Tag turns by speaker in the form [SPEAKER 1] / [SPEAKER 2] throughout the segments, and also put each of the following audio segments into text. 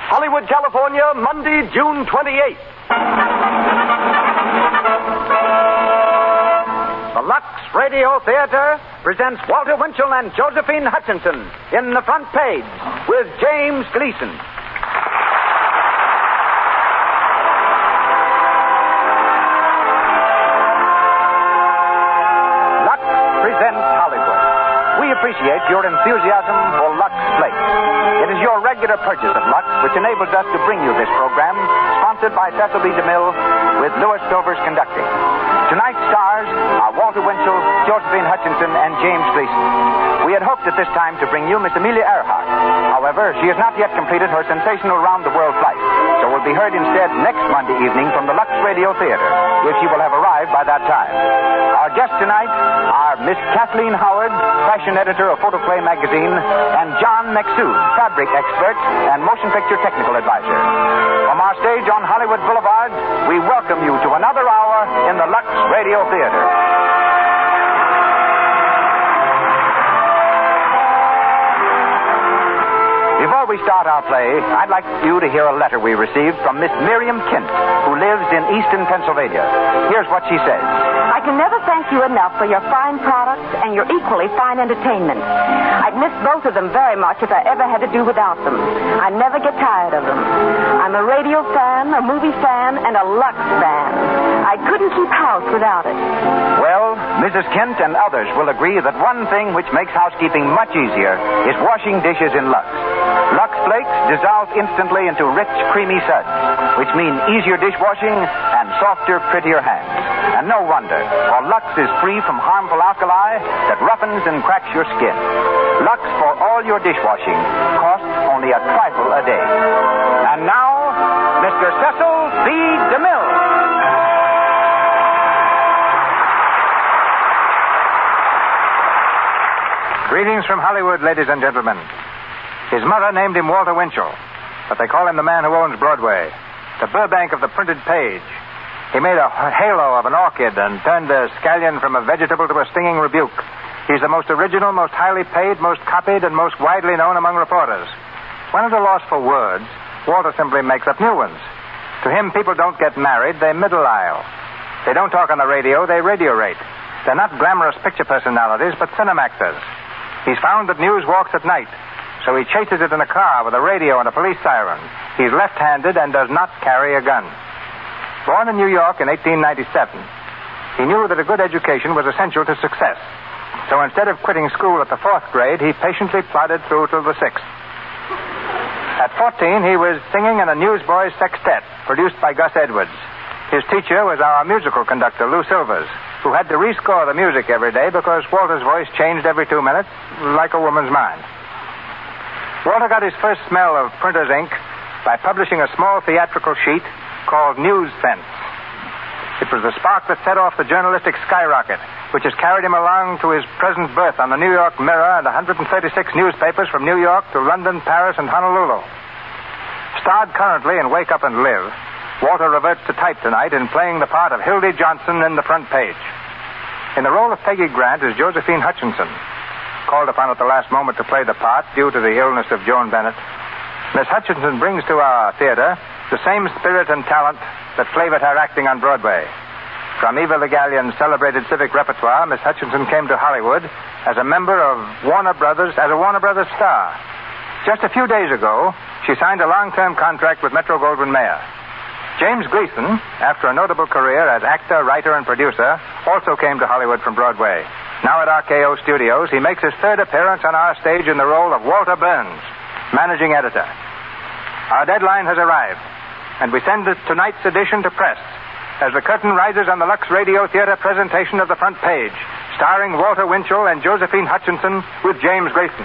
[SPEAKER 1] Hollywood, California, Monday, June 28th. The Lux Radio Theater presents Walter Winchell and Josephine Hutchinson in The Front Page with James Gleason. Lux presents Hollywood. We appreciate your enthusiasm for Lux Flakes. It is your regular purchase of Lux which enables us to bring you this program, sponsored by Cecil B. DeMille, with Louis Silvers conducting. Tonight's stars are Walter Winchell, Josephine Hutchinson, and James Gleason. We had hoped at this time to bring you Miss Amelia Earhart. However, she has not yet completed her sensational round-the-world flight, so will be heard instead next Monday evening from the Lux Radio Theater, if she will have arrived by that time. Our guests tonight are Miss Kathleen Howard, fashion editor of Photoplay magazine, and John McSood, fabric expert and motion picture technical advisor. From our stage on Hollywood Boulevard, we welcome you to another hour in the Lux Radio Theater. Before we start our play, I'd like you to hear a letter we received from Miss Miriam Kent, who lives in Easton, Pennsylvania. Here's what she says.
[SPEAKER 2] I can never thank you enough for your fine products and your equally fine entertainment. I'd miss both of them very much if I ever had to do without them. I never get tired of them. I'm a radio fan, a movie fan, and a Lux fan. I couldn't keep house without it.
[SPEAKER 1] Well, Mrs. Kent and others will agree that one thing which makes housekeeping much easier is washing dishes in Lux. Lux Flakes dissolve instantly into rich, creamy suds, which mean easier dishwashing and softer, prettier hands. And no wonder, for Lux is free from harmful alkali that roughens and cracks your skin. Lux for all your dishwashing costs only a trifle a day. And now, Mr. Cecil B. DeMille.
[SPEAKER 3] Greetings from Hollywood, ladies and gentlemen. His mother named him Walter Winchell, but they call him the man who owns Broadway, the Burbank of the printed page. He made a halo of an orchid and turned the scallion from a vegetable to a stinging rebuke. He's the most original, most highly paid, most copied, and most widely known among reporters. When at a loss for words, Walter simply makes up new ones. To him, people don't get married, they middle aisle. They don't talk on the radio, they radiorate. They're not glamorous picture personalities, but cinema actors. He's found that news walks at night, so he chases it in a car with a radio and a police siren. He's left-handed and does not carry a gun. Born in New York in 1897, he knew that a good education was essential to success. So instead of quitting school at the 4th grade, he patiently plodded through till the 6th. At 14, he was singing in a Newsboys Sextet, produced by Gus Edwards. His teacher was our musical conductor, Lou Silvers, who had to rescore the music every day because Walter's voice changed every 2 minutes, like a woman's mind. Walter got his first smell of printer's ink by publishing a small theatrical sheet called News Sense. It was the spark that set off the journalistic skyrocket, which has carried him along to his present berth on the New York Mirror and 136 newspapers from New York to London, Paris, and Honolulu. Starred currently in Wake Up and Live, Walter reverts to type tonight in playing the part of Hildy Johnson in The Front Page. In the role of Peggy Grant is Josephine Hutchinson, called upon at the last moment to play the part due to the illness of Joan Bennett. Miss Hutchinson brings to our theater the same spirit and talent that flavored her acting on Broadway. From Eva Le Gallion's celebrated civic repertoire, Miss Hutchinson came to Hollywood as a member of Warner Brothers, as a Warner Brothers star. Just a few days ago, she signed a long-term contract with Metro-Goldwyn-Mayer. James Gleason, after a notable career as actor, writer, and producer, also came to Hollywood from Broadway. Now at RKO Studios, he makes his third appearance on our stage in the role of Walter Burns, managing editor. Our deadline has arrived, and we send tonight's edition to press as the curtain rises on the Lux Radio Theater presentation of The Front Page, starring Walter Winchell and Josephine Hutchinson with James Gleason.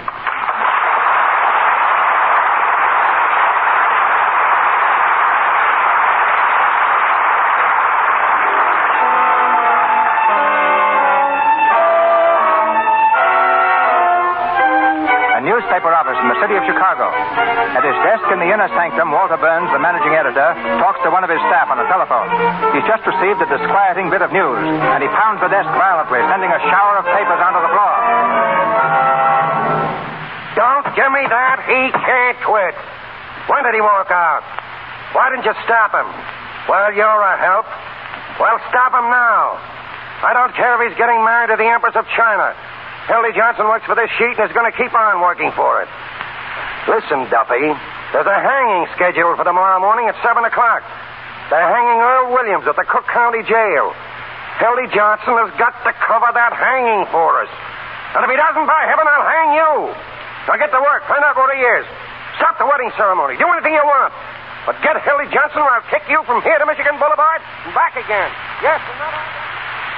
[SPEAKER 3] Newspaper office in the city of Chicago. At his desk in the inner sanctum, Walter Burns, the managing editor, talks to one of his staff on the telephone. He's just received a disquieting bit of news, and he pounds the desk violently, sending a shower of papers onto the floor.
[SPEAKER 4] Don't give me that. He can't quit. When did he walk out? Why didn't you stop him? Well, you're a help. Well, stop him now. I don't care if he's getting married to the Empress of China. Hildy Johnson works for this sheet and is going to keep on working for it. Listen, Duffy, there's a hanging scheduled for tomorrow morning at 7 o'clock. They're hanging Earl Williams at the Cook County Jail. Hildy Johnson has got to cover that hanging for us. And if he doesn't, by heaven, I'll hang you. Now get to work. Find out what he is. Stop the wedding ceremony. Do anything you want. But get Hildy Johnson or I'll kick you from here to Michigan Boulevard and back again. Yes, and that...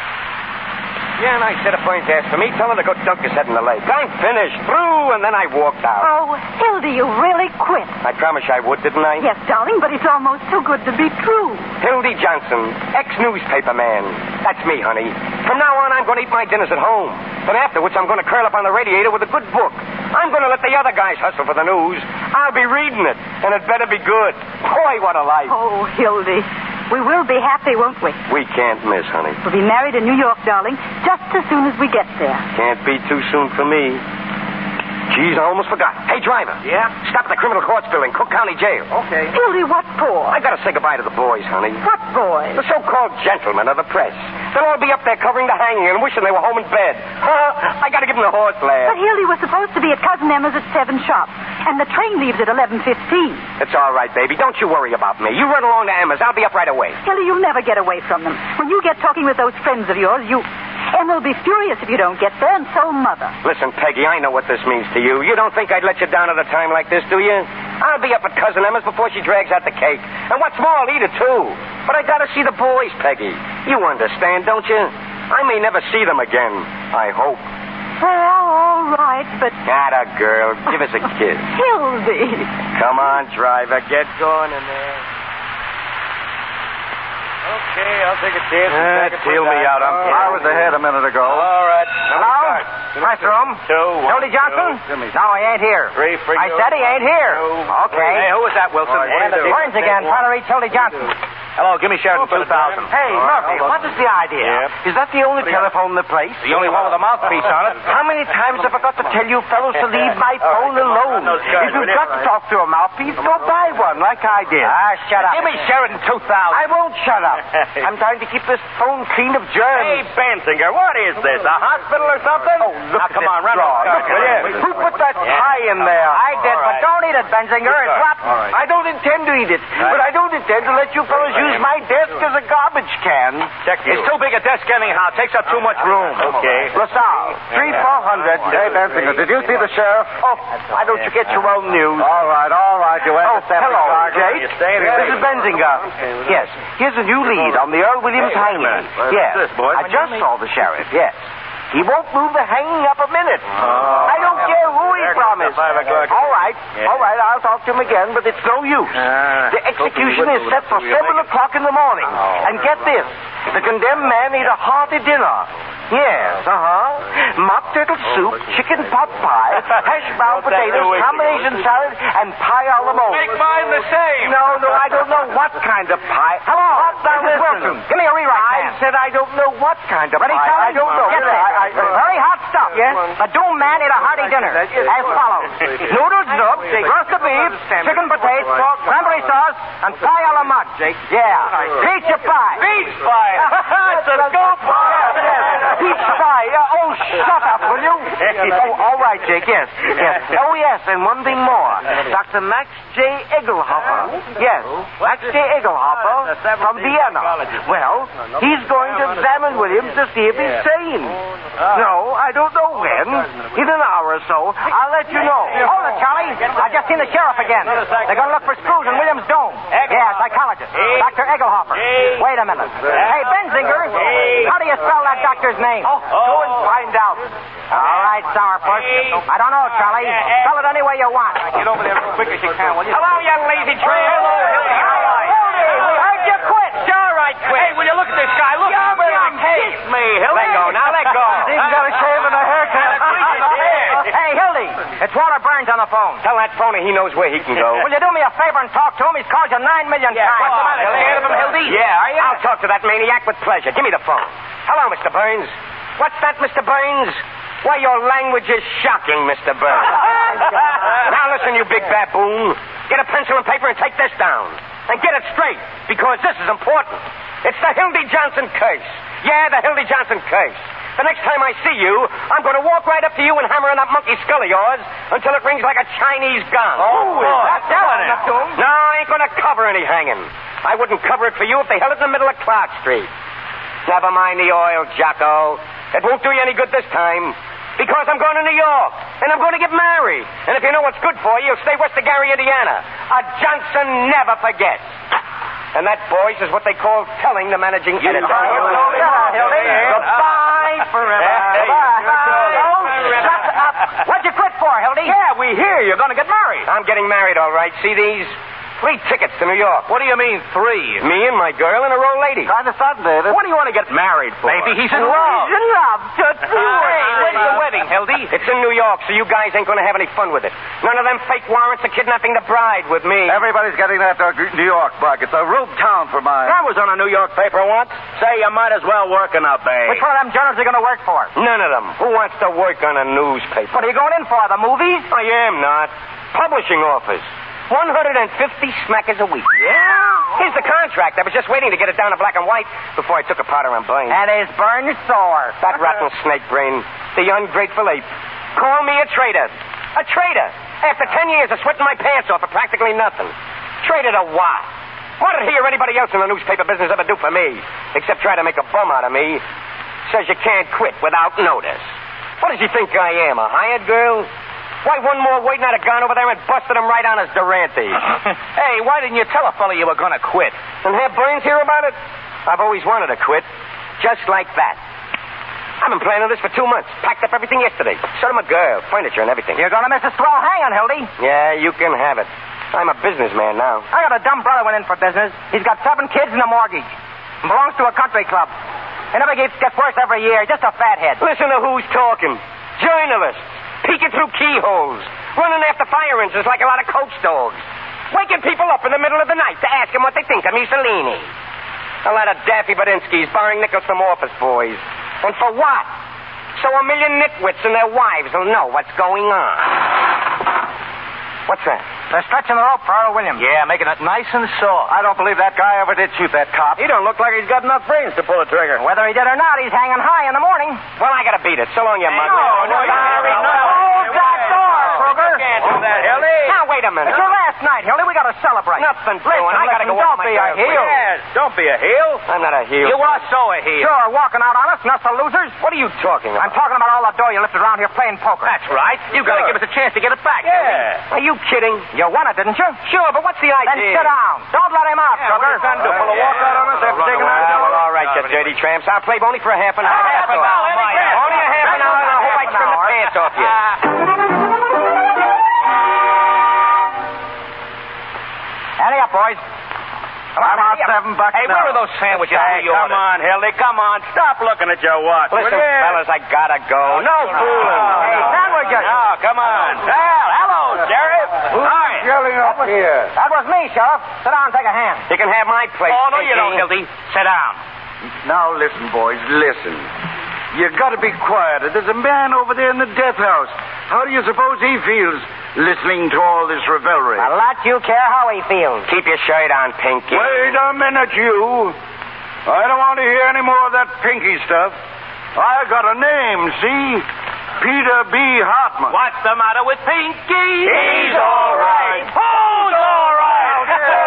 [SPEAKER 5] Yeah, and I said if Burns asked for me, tell her to go dunk his head in the lake. I'm finished, through, and then I walked out.
[SPEAKER 6] Oh, Hildy, you really quit.
[SPEAKER 5] I promised I would, didn't I?
[SPEAKER 6] Yes, darling, but it's almost too good to be true.
[SPEAKER 5] Hildy Johnson, ex-newspaper man. That's me, honey. From now on, I'm going to eat my dinners at home. Then afterwards, I'm going to curl up on the radiator with a good book. I'm going to let the other guys hustle for the news. I'll be reading it, and it better be good. Boy, what a life.
[SPEAKER 6] Oh, Hildy, we will be happy, won't we?
[SPEAKER 5] We can't miss, honey.
[SPEAKER 6] We'll be married in New York, darling, just as soon as we get there.
[SPEAKER 5] Can't be too soon for me. Geez, I almost forgot. Hey, driver.
[SPEAKER 4] Yeah?
[SPEAKER 5] Stop at the criminal courts building, Cook County Jail.
[SPEAKER 4] Okay.
[SPEAKER 6] Hildy, what for?
[SPEAKER 5] I gotta say goodbye to the boys, honey.
[SPEAKER 6] What boys?
[SPEAKER 5] The so-called gentlemen of the press. They'll all be up there covering the hanging and wishing they were home in bed. I gotta give them the horse laugh.
[SPEAKER 6] But Hildy was supposed to be at Cousin Emma's at 7 sharp, and the train leaves at 11:15.
[SPEAKER 5] It's all right, baby. Don't you worry about me. You run along to Emma's. I'll be up right away.
[SPEAKER 6] Hildy, you'll never get away from them. When you get talking with those friends of yours, Emma will be furious if you don't get there, and so Mother.
[SPEAKER 5] Listen, Peggy, I know what this means to you. You don't think I'd let you down at a time like this, do you? I'll be up at Cousin Emma's before she drags out the cake. And what's more, I'll eat it, too. But I gotta see the boys, Peggy. You understand, don't you? I may never see them again. I hope.
[SPEAKER 6] Well, all right, but...
[SPEAKER 5] Atta girl. Give us a kiss.
[SPEAKER 6] Hildy.
[SPEAKER 5] Come on, driver. Get going in there. Okay, I'll take a chance.
[SPEAKER 3] Deal me out. I was ahead a minute ago.
[SPEAKER 5] All right.
[SPEAKER 3] Hello? Press room. Hildy Johnson? No, he ain't here. I said he ain't here. Okay.
[SPEAKER 5] Hey, who was that, Wilson?
[SPEAKER 3] Burns again, trying to reach Hildy Johnson.
[SPEAKER 5] Hello, give me Sheridan 2000.
[SPEAKER 3] Hey, Murphy, what is the idea?
[SPEAKER 5] Yeah.
[SPEAKER 3] Is that the only telephone in the place?
[SPEAKER 5] The only one with a mouthpiece on it.
[SPEAKER 3] How many times have I got to tell you fellows to leave my phone alone? If you've got to talk to a mouthpiece, go buy one like I did. Shut up.
[SPEAKER 5] Give me Sheridan 2000.
[SPEAKER 3] I won't shut up. I'm trying to keep this phone clean of germs.
[SPEAKER 5] Hey, Bensinger, what is this? A hospital or something?
[SPEAKER 3] Oh, look
[SPEAKER 5] now,
[SPEAKER 3] at
[SPEAKER 5] come
[SPEAKER 3] this
[SPEAKER 5] on, run
[SPEAKER 3] drawer.
[SPEAKER 5] it.
[SPEAKER 3] Look at it. Who put that pie in there? I did, but don't eat it, Bensinger. It's rotten. I don't intend to eat it, but I don't intend to let you fellows use my desk as a garbage can.
[SPEAKER 5] It's too big a desk anyhow. Takes up too much room. Okay.
[SPEAKER 3] LaSalle, 3400. Hey, Bensinger, did you see the sheriff? Oh, why don't you get your own news? All right. You hello, Jake. This is Bensinger. Yes, here's a new lead on the Earl Williams hanging. Yes, I just saw the sheriff, yes. He won't move the hanging up a minute. I don't care who he promised. All right, I'll talk to him again, but it's no use. The execution is set for 7 o'clock in the morning. And get this, the condemned man ate a hearty dinner. Yes, mock turtle soup, chicken pot pie, hash brown potatoes, combination salad, and pie a la mode.
[SPEAKER 5] Make mine the same.
[SPEAKER 3] No, I don't know what kind of pie. Hello, this is Wilson. Give me a rewrite. I said I don't know what kind of pie. I don't know.
[SPEAKER 6] Get this. Very hot stuff. Yes? A doomed man ate a hearty dinner. As follows. Noodles soup, roast of beef, chicken potatoes, cranberry sauce, and pie a la mode. Yeah. Peach pie.
[SPEAKER 5] Peach pie. It's a good pie.
[SPEAKER 3] Peach pie. Oh, shut up, will you? Oh, all right, Jake. Yes. Oh, yes, and one thing more. Dr. Max J. Egelhofer. Yes, Max J. Egelhofer from Vienna. Well, he's going to examine Williams to see if he's sane. No, I don't know when. In an hour or so. I'll let you know.
[SPEAKER 6] Hold it, Charlie. I just seen the sheriff again. They're going to look for screws in Williams' dome. Yeah, psychologist. Dr. Egelhofer. Wait a minute. Hey, Bensinger. How do you spell that doctor's name?
[SPEAKER 3] Go and find out.
[SPEAKER 6] All right, Sourpuss. I don't know, Charlie. Spell it any way you want.
[SPEAKER 5] Get over there as quick as you can, will you?
[SPEAKER 6] Hello, young lazy train.
[SPEAKER 5] Hello, Hildy.
[SPEAKER 6] Hildy, we heard you quit.
[SPEAKER 5] All right, quit. Hey, will you look at this guy? Look at him. Kiss me, Hildy. Let go. Now, let go.
[SPEAKER 3] He's got a shave and a haircut.
[SPEAKER 6] Hey, Hildy, it's Walter Burns on the phone.
[SPEAKER 5] Tell that phony he knows where he can go.
[SPEAKER 6] Will you do me a favor and talk to him? He's called you 9 million times.
[SPEAKER 5] What's the matter? Scared of him, Hildy?
[SPEAKER 6] Yeah, are you?
[SPEAKER 5] I'll talk to that maniac with pleasure. Give me the phone. Hello, Mr. Burns. What's that, Mr. Burns? Why, your language is shocking, Mr. Burns. Now listen, you big baboon. Get a pencil and paper and take this down. And get it straight, because this is important. It's the Hildy Johnson case. Yeah, the Hildy Johnson case. The next time I see you, I'm going to walk right up to you and hammer on that monkey skull of yours until it rings like a Chinese gong.
[SPEAKER 6] Oh, that's telling it.
[SPEAKER 5] No, I ain't going to cover any hanging. I wouldn't cover it for you if they held it in the middle of Clark Street. Never mind the oil, Jocko. It won't do you any good this time. Because I'm going to New York, and I'm going to get married. And if you know what's good for you, you'll stay west of Gary, Indiana. A Johnson never forgets. And that, boys, is what they call telling the managing editor. Goodbye forever.
[SPEAKER 6] Shut up. What'd you quit for, Hildy?
[SPEAKER 7] Yeah, we hear you're going to get married.
[SPEAKER 5] I'm getting married, all right. See these? 3 tickets to New York.
[SPEAKER 7] What do you mean, 3?
[SPEAKER 5] Me and my girl and her old lady.
[SPEAKER 3] Kind of sudden, David.
[SPEAKER 7] What do you want to get married for?
[SPEAKER 3] Maybe he's in love.
[SPEAKER 6] He's in love.
[SPEAKER 7] Hey, when's the wedding, Hildy?
[SPEAKER 5] It's in New York, so you guys ain't going to have any fun with it. None of them fake warrants are kidnapping the bride with me.
[SPEAKER 3] Everybody's getting that New York bug. It's a rogue town for mine.
[SPEAKER 7] I was on a New York paper once. Say you might as well work in a bay.
[SPEAKER 6] Which one of them journals are you going to work for?
[SPEAKER 5] None of them. Who wants to work on a newspaper?
[SPEAKER 6] What are you going in for, the movies?
[SPEAKER 5] I am not. Publishing office. 150 smackers a week.
[SPEAKER 6] Yeah?
[SPEAKER 5] Here's the contract. I was just waiting to get it down in black and white before I took a powder and burn.
[SPEAKER 6] And his burn sore.
[SPEAKER 5] That rotten snake brain. The ungrateful ape. Call me a traitor. A traitor. After 10 years of sweating my pants off for practically nothing. Traitor to what? What did he or anybody else in the newspaper business ever do for me? Except try to make a bum out of me. Says you can't quit without notice. What does he think I am, a hired girl? Why, one more waiting, I'd have gone over there and busted him right on his Durante.
[SPEAKER 7] Hey, why didn't you tell a fella you were going to quit?
[SPEAKER 5] And have Burns hear about it? I've always wanted to quit. Just like that. I've been planning this for 2 months. Packed up everything yesterday. So did my girl, furniture and everything.
[SPEAKER 6] You're going to miss a swell hanging, Hildy.
[SPEAKER 5] Yeah, you can have it. I'm a businessman now.
[SPEAKER 6] I got a dumb brother went in for business. He's got 7 kids and a mortgage. Belongs to a country club. He never gets worse every year. Just a fathead.
[SPEAKER 5] Listen to who's talking. Journalists. Peeking through keyholes. Running after fire engines like a lot of coach dogs. Waking people up in the middle of the night to ask them what they think of Mussolini. A lot of daffy Badinskis borrowing nickels from office boys. And for what? So a million nitwits and their wives will know what's going on. What's that?
[SPEAKER 6] They're stretching the rope for Earl Williams.
[SPEAKER 7] Yeah, making it nice and soft.
[SPEAKER 3] I don't believe that guy ever did shoot that cop.
[SPEAKER 7] He don't look like he's got enough brains to pull a trigger.
[SPEAKER 6] Whether he did or not, he's hanging high in the morning.
[SPEAKER 5] Well, I gotta beat it. So long, you mug.
[SPEAKER 6] Hold that door, Kruger.
[SPEAKER 7] Can't do that, Hildy.
[SPEAKER 5] Now, wait a minute.
[SPEAKER 6] It's your last night, Hildy. We got to celebrate.
[SPEAKER 5] Nothing doing. I gotta go
[SPEAKER 6] don't
[SPEAKER 5] with my
[SPEAKER 6] be a
[SPEAKER 5] girlfriend.
[SPEAKER 6] heel.
[SPEAKER 7] Yes, don't be a heel.
[SPEAKER 5] I'm not a heel.
[SPEAKER 7] You are so a heel.
[SPEAKER 6] Sure, walking out on us, and us the losers.
[SPEAKER 5] What are you talking about?
[SPEAKER 6] I'm talking about all the dough you lifted around here playing poker.
[SPEAKER 7] That's right. You got to give us a chance to get it back.
[SPEAKER 5] Yeah. Are you kidding?
[SPEAKER 6] You won it, didn't you?
[SPEAKER 5] Sure, but what's the idea?
[SPEAKER 6] Then sit down. Don't let him out, Kruger.
[SPEAKER 5] Pull a walk out on us after taking our... Well, all right, you dirty tramps. I'll play only for a half an hour.
[SPEAKER 7] Half an hour.
[SPEAKER 5] Only a half an hour, and I hope I trim the pants off you.
[SPEAKER 6] Ante up, boys.
[SPEAKER 3] I'm out $7
[SPEAKER 7] Hey, where are those sandwiches?
[SPEAKER 3] Hey,
[SPEAKER 7] come on, Hildy, come on. Stop looking at your watch.
[SPEAKER 5] Listen, fellas, I gotta go. No fooling.
[SPEAKER 6] Hey, sandwiches.
[SPEAKER 7] Oh, come on. Well, hello, Sheriff. Hi.
[SPEAKER 3] Yelling up here.
[SPEAKER 6] That was me, Sheriff. Sit down and take a hand.
[SPEAKER 5] You can have my place.
[SPEAKER 7] Oh, no, you
[SPEAKER 5] Pinky.
[SPEAKER 7] don't, Hildy. Sit down.
[SPEAKER 8] Now listen, boys, listen. You gotta be quiet. There's a man over there in the death house. How do you suppose he feels listening to all this revelry?
[SPEAKER 6] A lot you care how he feels.
[SPEAKER 5] Keep your shirt on, Pinky.
[SPEAKER 8] Wait a minute, you. I don't want to hear any more of that Pinky stuff. I got a name, see? Peter B. Hartman.
[SPEAKER 7] What's the matter with Pinky?
[SPEAKER 8] He's all right.
[SPEAKER 7] Who's all right?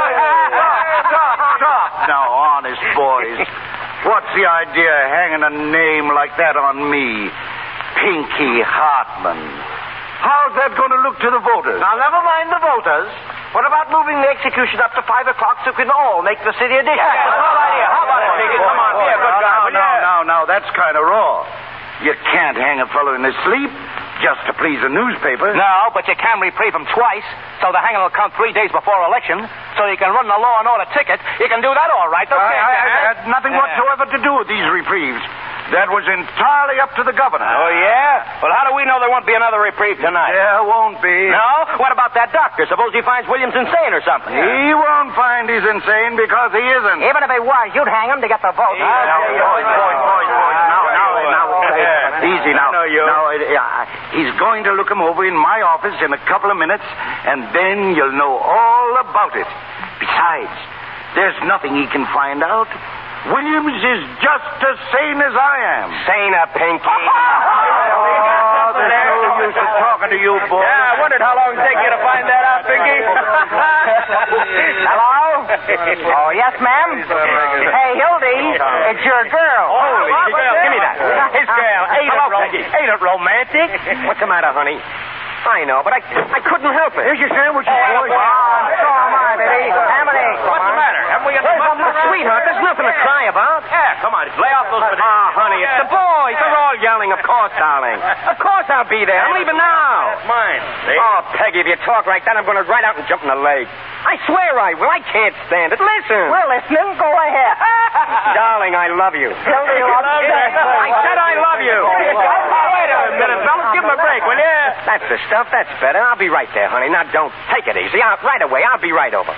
[SPEAKER 8] Stop now, honest boys. What's the idea of hanging a name like that on me? Pinky Hartman. How's that going to look to the voters?
[SPEAKER 7] Now, never mind the voters. What about moving the execution up to 5 o'clock so we can all make the city edition?
[SPEAKER 5] Yeah,
[SPEAKER 7] that's a good idea. How about it, Pinky? Come on, be a good guy.
[SPEAKER 8] Now, that's kind of raw. You can't hang a fellow in his sleep just to please a newspaper.
[SPEAKER 7] No, but you can reprieve him twice, so the hanging will come 3 days before election, so you can run the law and order ticket. You can do that all right, don't you?
[SPEAKER 8] I had nothing whatsoever to do with these reprieves. That was entirely up to the governor.
[SPEAKER 7] Oh, yeah? Well, how do we know there won't be another reprieve tonight?
[SPEAKER 8] There won't be.
[SPEAKER 7] No? What about that doctor? Suppose he finds Williams insane or something.
[SPEAKER 8] He won't find he's insane because he isn't.
[SPEAKER 6] Even if he was, you'd hang him to get the vote.
[SPEAKER 8] Boys, now. Easy now.
[SPEAKER 7] I know you.
[SPEAKER 8] Now, he's going to look him over in my office in a couple of minutes, and then you'll know all about it. Besides, there's nothing he can find out. Williams is just as sane as I am.
[SPEAKER 5] Saner, Pinky.
[SPEAKER 8] There's no use of talking to you, boy.
[SPEAKER 7] Yeah, I wondered how long it'd take you to find that out, Pinky.
[SPEAKER 6] Hello? Oh, yes, ma'am? Hey, Hildy, it's your girl.
[SPEAKER 5] Holy girl, give me that.
[SPEAKER 7] His girl. Ain't it romantic?
[SPEAKER 5] What's the matter, honey? I know, but I couldn't help it.
[SPEAKER 8] Here's your sandwich, boy.
[SPEAKER 6] So am I, baby. Ham and eggs.
[SPEAKER 7] What's the matter? Haven't we got the
[SPEAKER 5] Sweetheart, there's nothing to cry about.
[SPEAKER 7] Yeah, come on, lay off those potatoes.
[SPEAKER 5] Oh, honey, it's the boys. They're all yelling, of course, darling. Of course I'll be there. I'm leaving now.
[SPEAKER 7] That's mine. See?
[SPEAKER 5] Oh, Peggy, if you talk like that, I'm going to ride out and jump in the lake. I swear I will. I can't stand it. Listen.
[SPEAKER 6] We're listening. Go ahead.
[SPEAKER 5] Darling, I love you.
[SPEAKER 6] Hildy loves you.
[SPEAKER 5] I said I love you.
[SPEAKER 7] Wait a minute, fellas. Give him a break, will you?
[SPEAKER 5] That's the stuff. That's better. I'll be right there, honey. Now, don't take it easy. Right away. I'll be right over.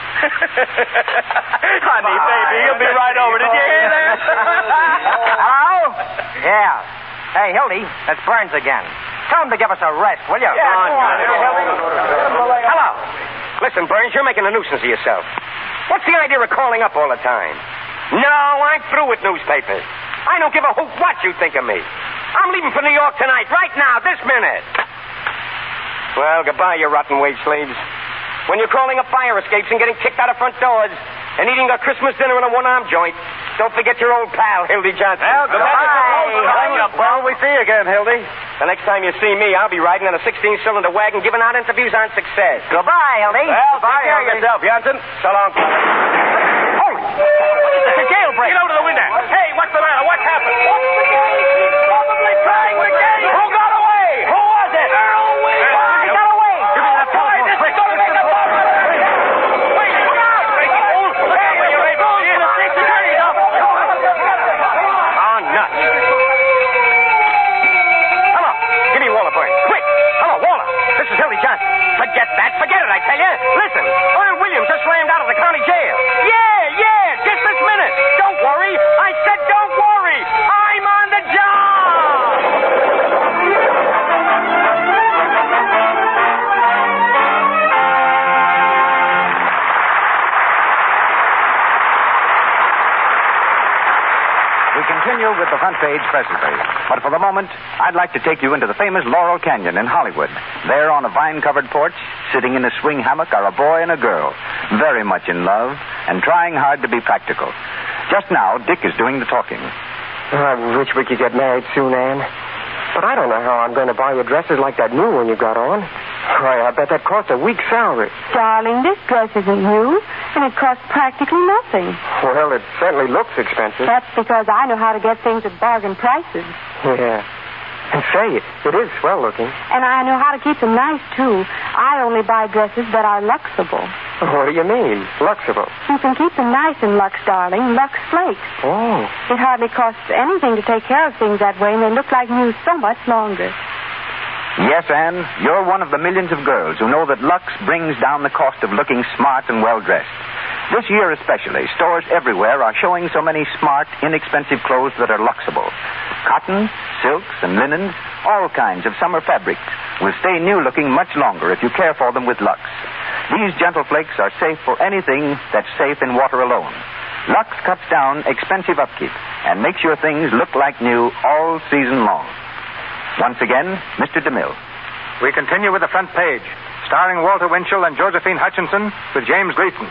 [SPEAKER 7] Honey, baby, you'll be right over. Did you hear that?
[SPEAKER 6] Hello? Yeah. Hey, Hildy, that's Burns again. Tell him to give us a rest, will you?
[SPEAKER 7] Yeah, go on,
[SPEAKER 5] Hello. Listen, Burns, you're making a nuisance of yourself. What's the idea of calling up all the time? No, I'm through with newspapers. I don't give a hoot what you think of me. I'm leaving for New York tonight, right now, this minute. Well, goodbye, you rotten wage slaves. When you're calling up fire escapes and getting kicked out of front doors and eating a Christmas dinner in a one-arm joint, don't forget your old pal, Hildy Johnson.
[SPEAKER 7] Well, goodbye.
[SPEAKER 5] Well, we see you again, Hildy. The next time you see me, I'll be riding in a 16-cylinder wagon giving out interviews on success.
[SPEAKER 6] Goodbye, Hildy.
[SPEAKER 7] Well,
[SPEAKER 6] Goodbye,
[SPEAKER 7] take care of
[SPEAKER 6] Hildy.
[SPEAKER 7] yourself, Johnson.
[SPEAKER 5] So long. Holy! It's a jailbreak.
[SPEAKER 7] Get over the window. Hey, what's the matter? What happened? He's probably trying the game. Who got away? Who was it? Earl Williams.
[SPEAKER 6] He got away.
[SPEAKER 7] Give me that telephone. This is going to make a bomb. Wait, look out. Hey, when you're able to the state security's office.
[SPEAKER 5] Oh, nuts. Hello. Give me Waller Burns. Quick. Hello, Waller. This is Hildy Johnson. Forget that. Forget it, I tell you. Listen. Earl Williams just slammed out of the county jail. Yeah. Just this minute. Don't worry. I said don't worry. I'm on the
[SPEAKER 1] We continue with the front page presently. But for the moment, I'd like to take you into the famous Laurel Canyon in Hollywood. There on a vine-covered porch, sitting in a swing hammock, are a boy and a girl, very much in love and trying hard to be practical. Just now, Dick is doing the talking.
[SPEAKER 6] I wish we could get married soon, Anne. But I don't know how I'm going to buy you dresses like that new one you got on. Why, I bet that cost a week's salary.
[SPEAKER 2] Darling, this dress isn't new, and it costs practically nothing.
[SPEAKER 6] Well, it certainly looks expensive.
[SPEAKER 2] That's because I know how to get things at bargain prices.
[SPEAKER 6] Yeah. And say, it is swell looking.
[SPEAKER 2] And I know how to keep them nice, too. I only buy dresses that are luxable.
[SPEAKER 6] What do you mean, luxable?
[SPEAKER 2] You can keep them nice in Lux, darling. Lux Flakes.
[SPEAKER 6] Oh.
[SPEAKER 2] It hardly costs anything to take care of things that way, and they look like new so much longer.
[SPEAKER 1] Yes, Anne, you're one of the millions of girls who know that Lux brings down the cost of looking smart and well-dressed. This year especially, stores everywhere are showing so many smart, inexpensive clothes that are luxable. Cotton, silks, and linens, all kinds of summer fabrics will stay new-looking much longer if you care for them with Lux. These gentle flakes are safe for anything that's safe in water alone. Lux cuts down expensive upkeep and makes your things look like new all season long. Once again, Mr. DeMille.
[SPEAKER 3] We continue with the front page, starring Walter Winchell and Josephine Hutchinson with James Gleason.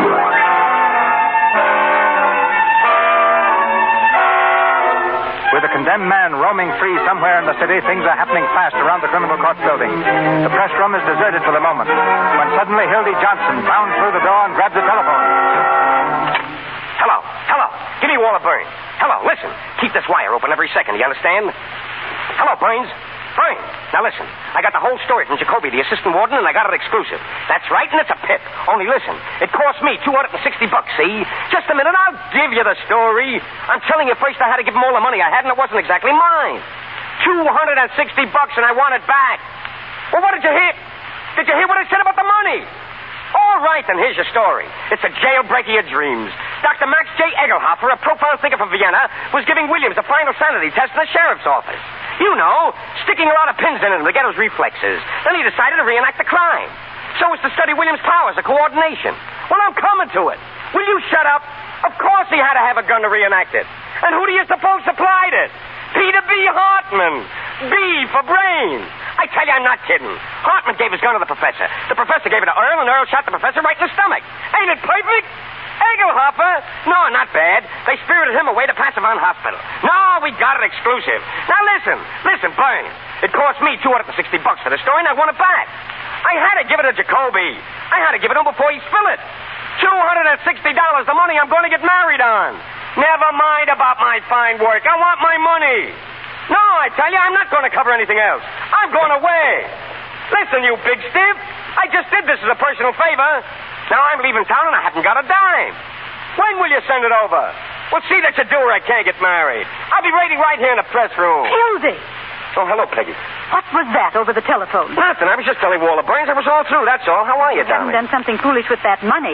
[SPEAKER 3] With a condemned man roaming free somewhere in the city, things are happening fast around the criminal court building. The press room is deserted for the moment, when suddenly Hildy Johnson bounds through the door and grabs the telephone.
[SPEAKER 5] Hello. Give me Waller Burns. Hello, listen. Keep this wire open every second, you understand? Hello, Burns. Now listen, I got the whole story from Jacoby, the assistant warden, and I got it exclusive. That's right, and it's a pip. Only listen, it cost me $260, see? Just a minute, I'll give you the story. I'm telling you, first I had to give him all the money I had, and it wasn't exactly mine. $260, and I want it back. Well, what did you hear? Did you hear what I said about the money? All right, then here's your story. It's a jailbreak of your dreams. Dr. Max J. Egelhofer, a profile thinker from Vienna, was giving Williams a final sanity test in the sheriff's office. You know, sticking a lot of pins in him to get his reflexes. Then he decided to reenact the crime. So as to study Williams' powers of coordination. Well, I'm coming to it. Will you shut up? Of course he had to have a gun to reenact it. And who do you suppose supplied it? Peter B. Hartman. B for brain. I tell you, I'm not kidding. Hartman gave his gun to the professor. The professor gave it to Earl, and Earl shot the professor right in the stomach. Ain't it perfect? Egelhofer? No, not bad. They spirited him away to Passavant Hospital. No, we got it exclusive. Now listen, Burns. It cost me $260 for the story, and I want it back. I had to give it to Jacoby. I had to give it to him before he spilled it. $260, the money I'm going to get married on. Never mind about my fine work. I want my money. No, I tell you, I'm not going to cover anything else. I'm going away. Listen, you big stiff. I just did this as a personal favor. Now I'm leaving town and I haven't got a dime. When will you send it over? Well, see that you do or I can't get married. I'll be waiting right here in the press room.
[SPEAKER 2] Hildy!
[SPEAKER 5] Oh, hello, Peggy.
[SPEAKER 2] What was that over the telephone?
[SPEAKER 5] Nothing. I was just telling Walter Burns I was all through, that's all. How are you,
[SPEAKER 2] You haven't
[SPEAKER 5] darling?
[SPEAKER 2] done something foolish with that money.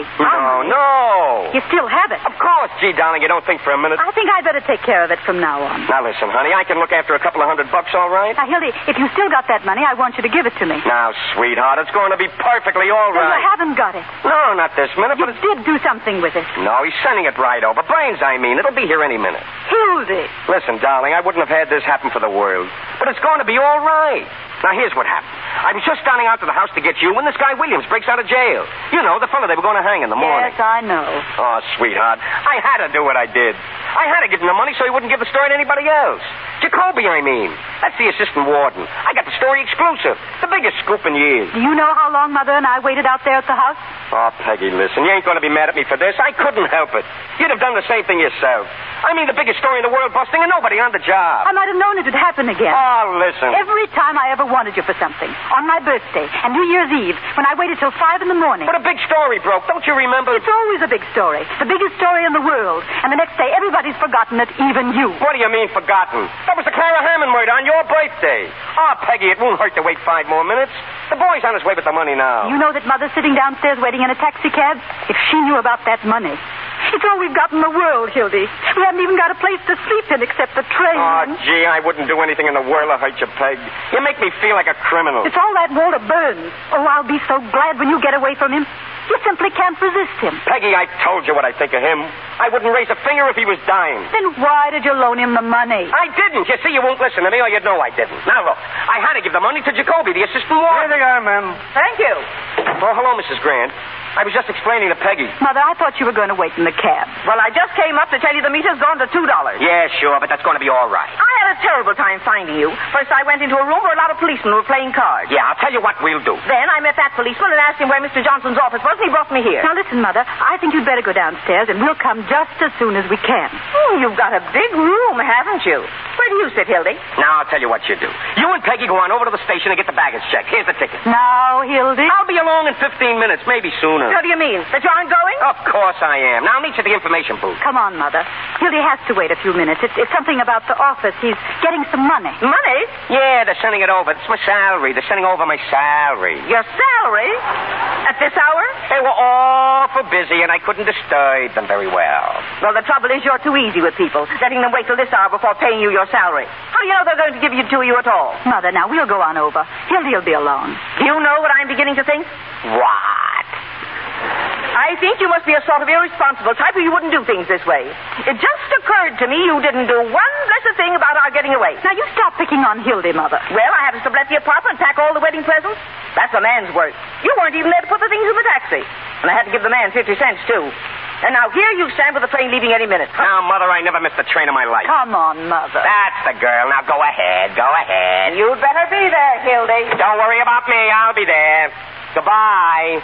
[SPEAKER 5] No.
[SPEAKER 2] You still have it.
[SPEAKER 5] Of course, gee, darling, you don't think for a minute.
[SPEAKER 2] I think I'd better take care of it from now on.
[SPEAKER 5] Now, listen, honey, I can look after a couple of $100, all right?
[SPEAKER 2] Now, Hildy, if you still got that money, I want you to give it to me.
[SPEAKER 5] Now, sweetheart, it's going to be perfectly all
[SPEAKER 2] Well,
[SPEAKER 5] right.
[SPEAKER 2] you haven't got it.
[SPEAKER 5] No, not this minute,
[SPEAKER 2] You
[SPEAKER 5] but it's...
[SPEAKER 2] did do something with it.
[SPEAKER 5] No, he's sending it right over. Brains, I mean. It'll be here any minute.
[SPEAKER 2] Hildy!
[SPEAKER 5] Listen, darling, I wouldn't have had this happen for the world. But it's going to be all right. Now, here's what happened. I was just starting out to the house to get you when this guy Williams breaks out of jail. You know, the fellow they were going to hang in the morning.
[SPEAKER 2] Yes, I know.
[SPEAKER 5] Oh, sweetheart, I had to do what I did. I had to give him the money so he wouldn't give the story to anybody else. Jacoby, I mean. That's the assistant warden. I got the story exclusive. The biggest scoop in years.
[SPEAKER 2] Do you know how long Mother and I waited out there at the house?
[SPEAKER 5] Oh, Peggy, listen, you ain't going to be mad at me for this. I couldn't help it. You'd have done the same thing yourself. I mean, the biggest story in the world busting and nobody on the job.
[SPEAKER 2] I might have known it would happen again.
[SPEAKER 5] Oh, listen.
[SPEAKER 2] Every time I ever wanted you for something. On my birthday and New Year's Eve, when I waited till 5 in the morning.
[SPEAKER 5] But a big story broke. Don't you remember?
[SPEAKER 2] It's always a big story. The biggest story in the world. And the next day, everybody's forgotten it, even you.
[SPEAKER 5] What do you mean, forgotten? That was the Clara Hammond murder on your birthday. Oh, Peggy, it won't hurt to wait 5 more minutes. The boy's on his way with the money now.
[SPEAKER 2] You know that Mother's sitting downstairs waiting in a taxi cab? If she knew about that money. It's all we've got in the world, Hildy. We haven't even got a place to sleep in except the train.
[SPEAKER 5] Oh, gee, I wouldn't do anything in the world to hurt you, Peg. You make me feel like a criminal.
[SPEAKER 2] It's all that Walter Burns. Oh, I'll be so glad when you get away from him. You simply can't resist him.
[SPEAKER 5] Peggy, I told you what I think of him. I wouldn't raise a finger if he was dying.
[SPEAKER 2] Then why did you loan him the money?
[SPEAKER 5] I didn't. You see, you won't listen to me, or you'd know I didn't. Now, look, I had to give the money to Jacoby, the assistant warden.
[SPEAKER 3] Here they are, ma'am.
[SPEAKER 2] Thank you.
[SPEAKER 5] Oh, hello, Mrs. Grant. I was just explaining to Peggy.
[SPEAKER 2] Mother, I thought you were going to wait in the cab.
[SPEAKER 6] Well, I just came up to tell you the meter's gone to $2.
[SPEAKER 5] Yeah, sure, but that's going to be all right.
[SPEAKER 6] I had a terrible time finding you. First, I went into a room where a lot of policemen were playing cards.
[SPEAKER 5] Yeah, I'll tell you what we'll do.
[SPEAKER 6] Then I met that policeman and asked him where Mr. Johnson's office was, and he brought me here.
[SPEAKER 2] Now, listen, Mother, I think you'd better go downstairs, and we'll come just as soon as we can.
[SPEAKER 6] You've got a big room, haven't you? Where do you sit, Hildy?
[SPEAKER 5] Now, I'll tell you what you do. You and Peggy go on over to the station and get the baggage checked. Here's the ticket.
[SPEAKER 2] Now, Hildy.
[SPEAKER 5] I'll be along in 15 minutes, maybe sooner.
[SPEAKER 6] What do you mean? That you aren't going?
[SPEAKER 5] Of course I am. Now, I'll meet you at the information booth.
[SPEAKER 2] Come on, Mother. Hildy has to wait a few minutes. It's something about the office. He's getting some money.
[SPEAKER 6] Money?
[SPEAKER 5] Yeah, they're sending it over. It's my salary. They're sending over my salary.
[SPEAKER 6] Your salary? At this hour?
[SPEAKER 5] They were awful busy, and I couldn't disturb them very well.
[SPEAKER 6] Well, the trouble is you're too easy with people, letting them wait till this hour before paying you your salary. How do you know they're going to give it to you at all?
[SPEAKER 2] Mother, now, we'll go on over. Hildy'll be alone.
[SPEAKER 6] Do you know what I'm beginning to think?
[SPEAKER 5] What?
[SPEAKER 6] I think you must be a sort of irresponsible type or you wouldn't do things this way. It just occurred to me you didn't do one blessed thing about our getting away.
[SPEAKER 2] Now, you stop picking on Hildy, Mother.
[SPEAKER 6] Well, I had to sublet the apartment and pack all the wedding presents. That's a man's work. You weren't even there to put the things in the taxi. And I had to give the man 50 cents, too. And now here you stand with the train leaving any minute.
[SPEAKER 5] Now, Mother, I never missed a train in my life.
[SPEAKER 2] Come on, Mother.
[SPEAKER 5] That's the girl. Now, go ahead. Go ahead.
[SPEAKER 6] You'd better be there, Hildy.
[SPEAKER 5] Don't worry about me. I'll be there. Goodbye.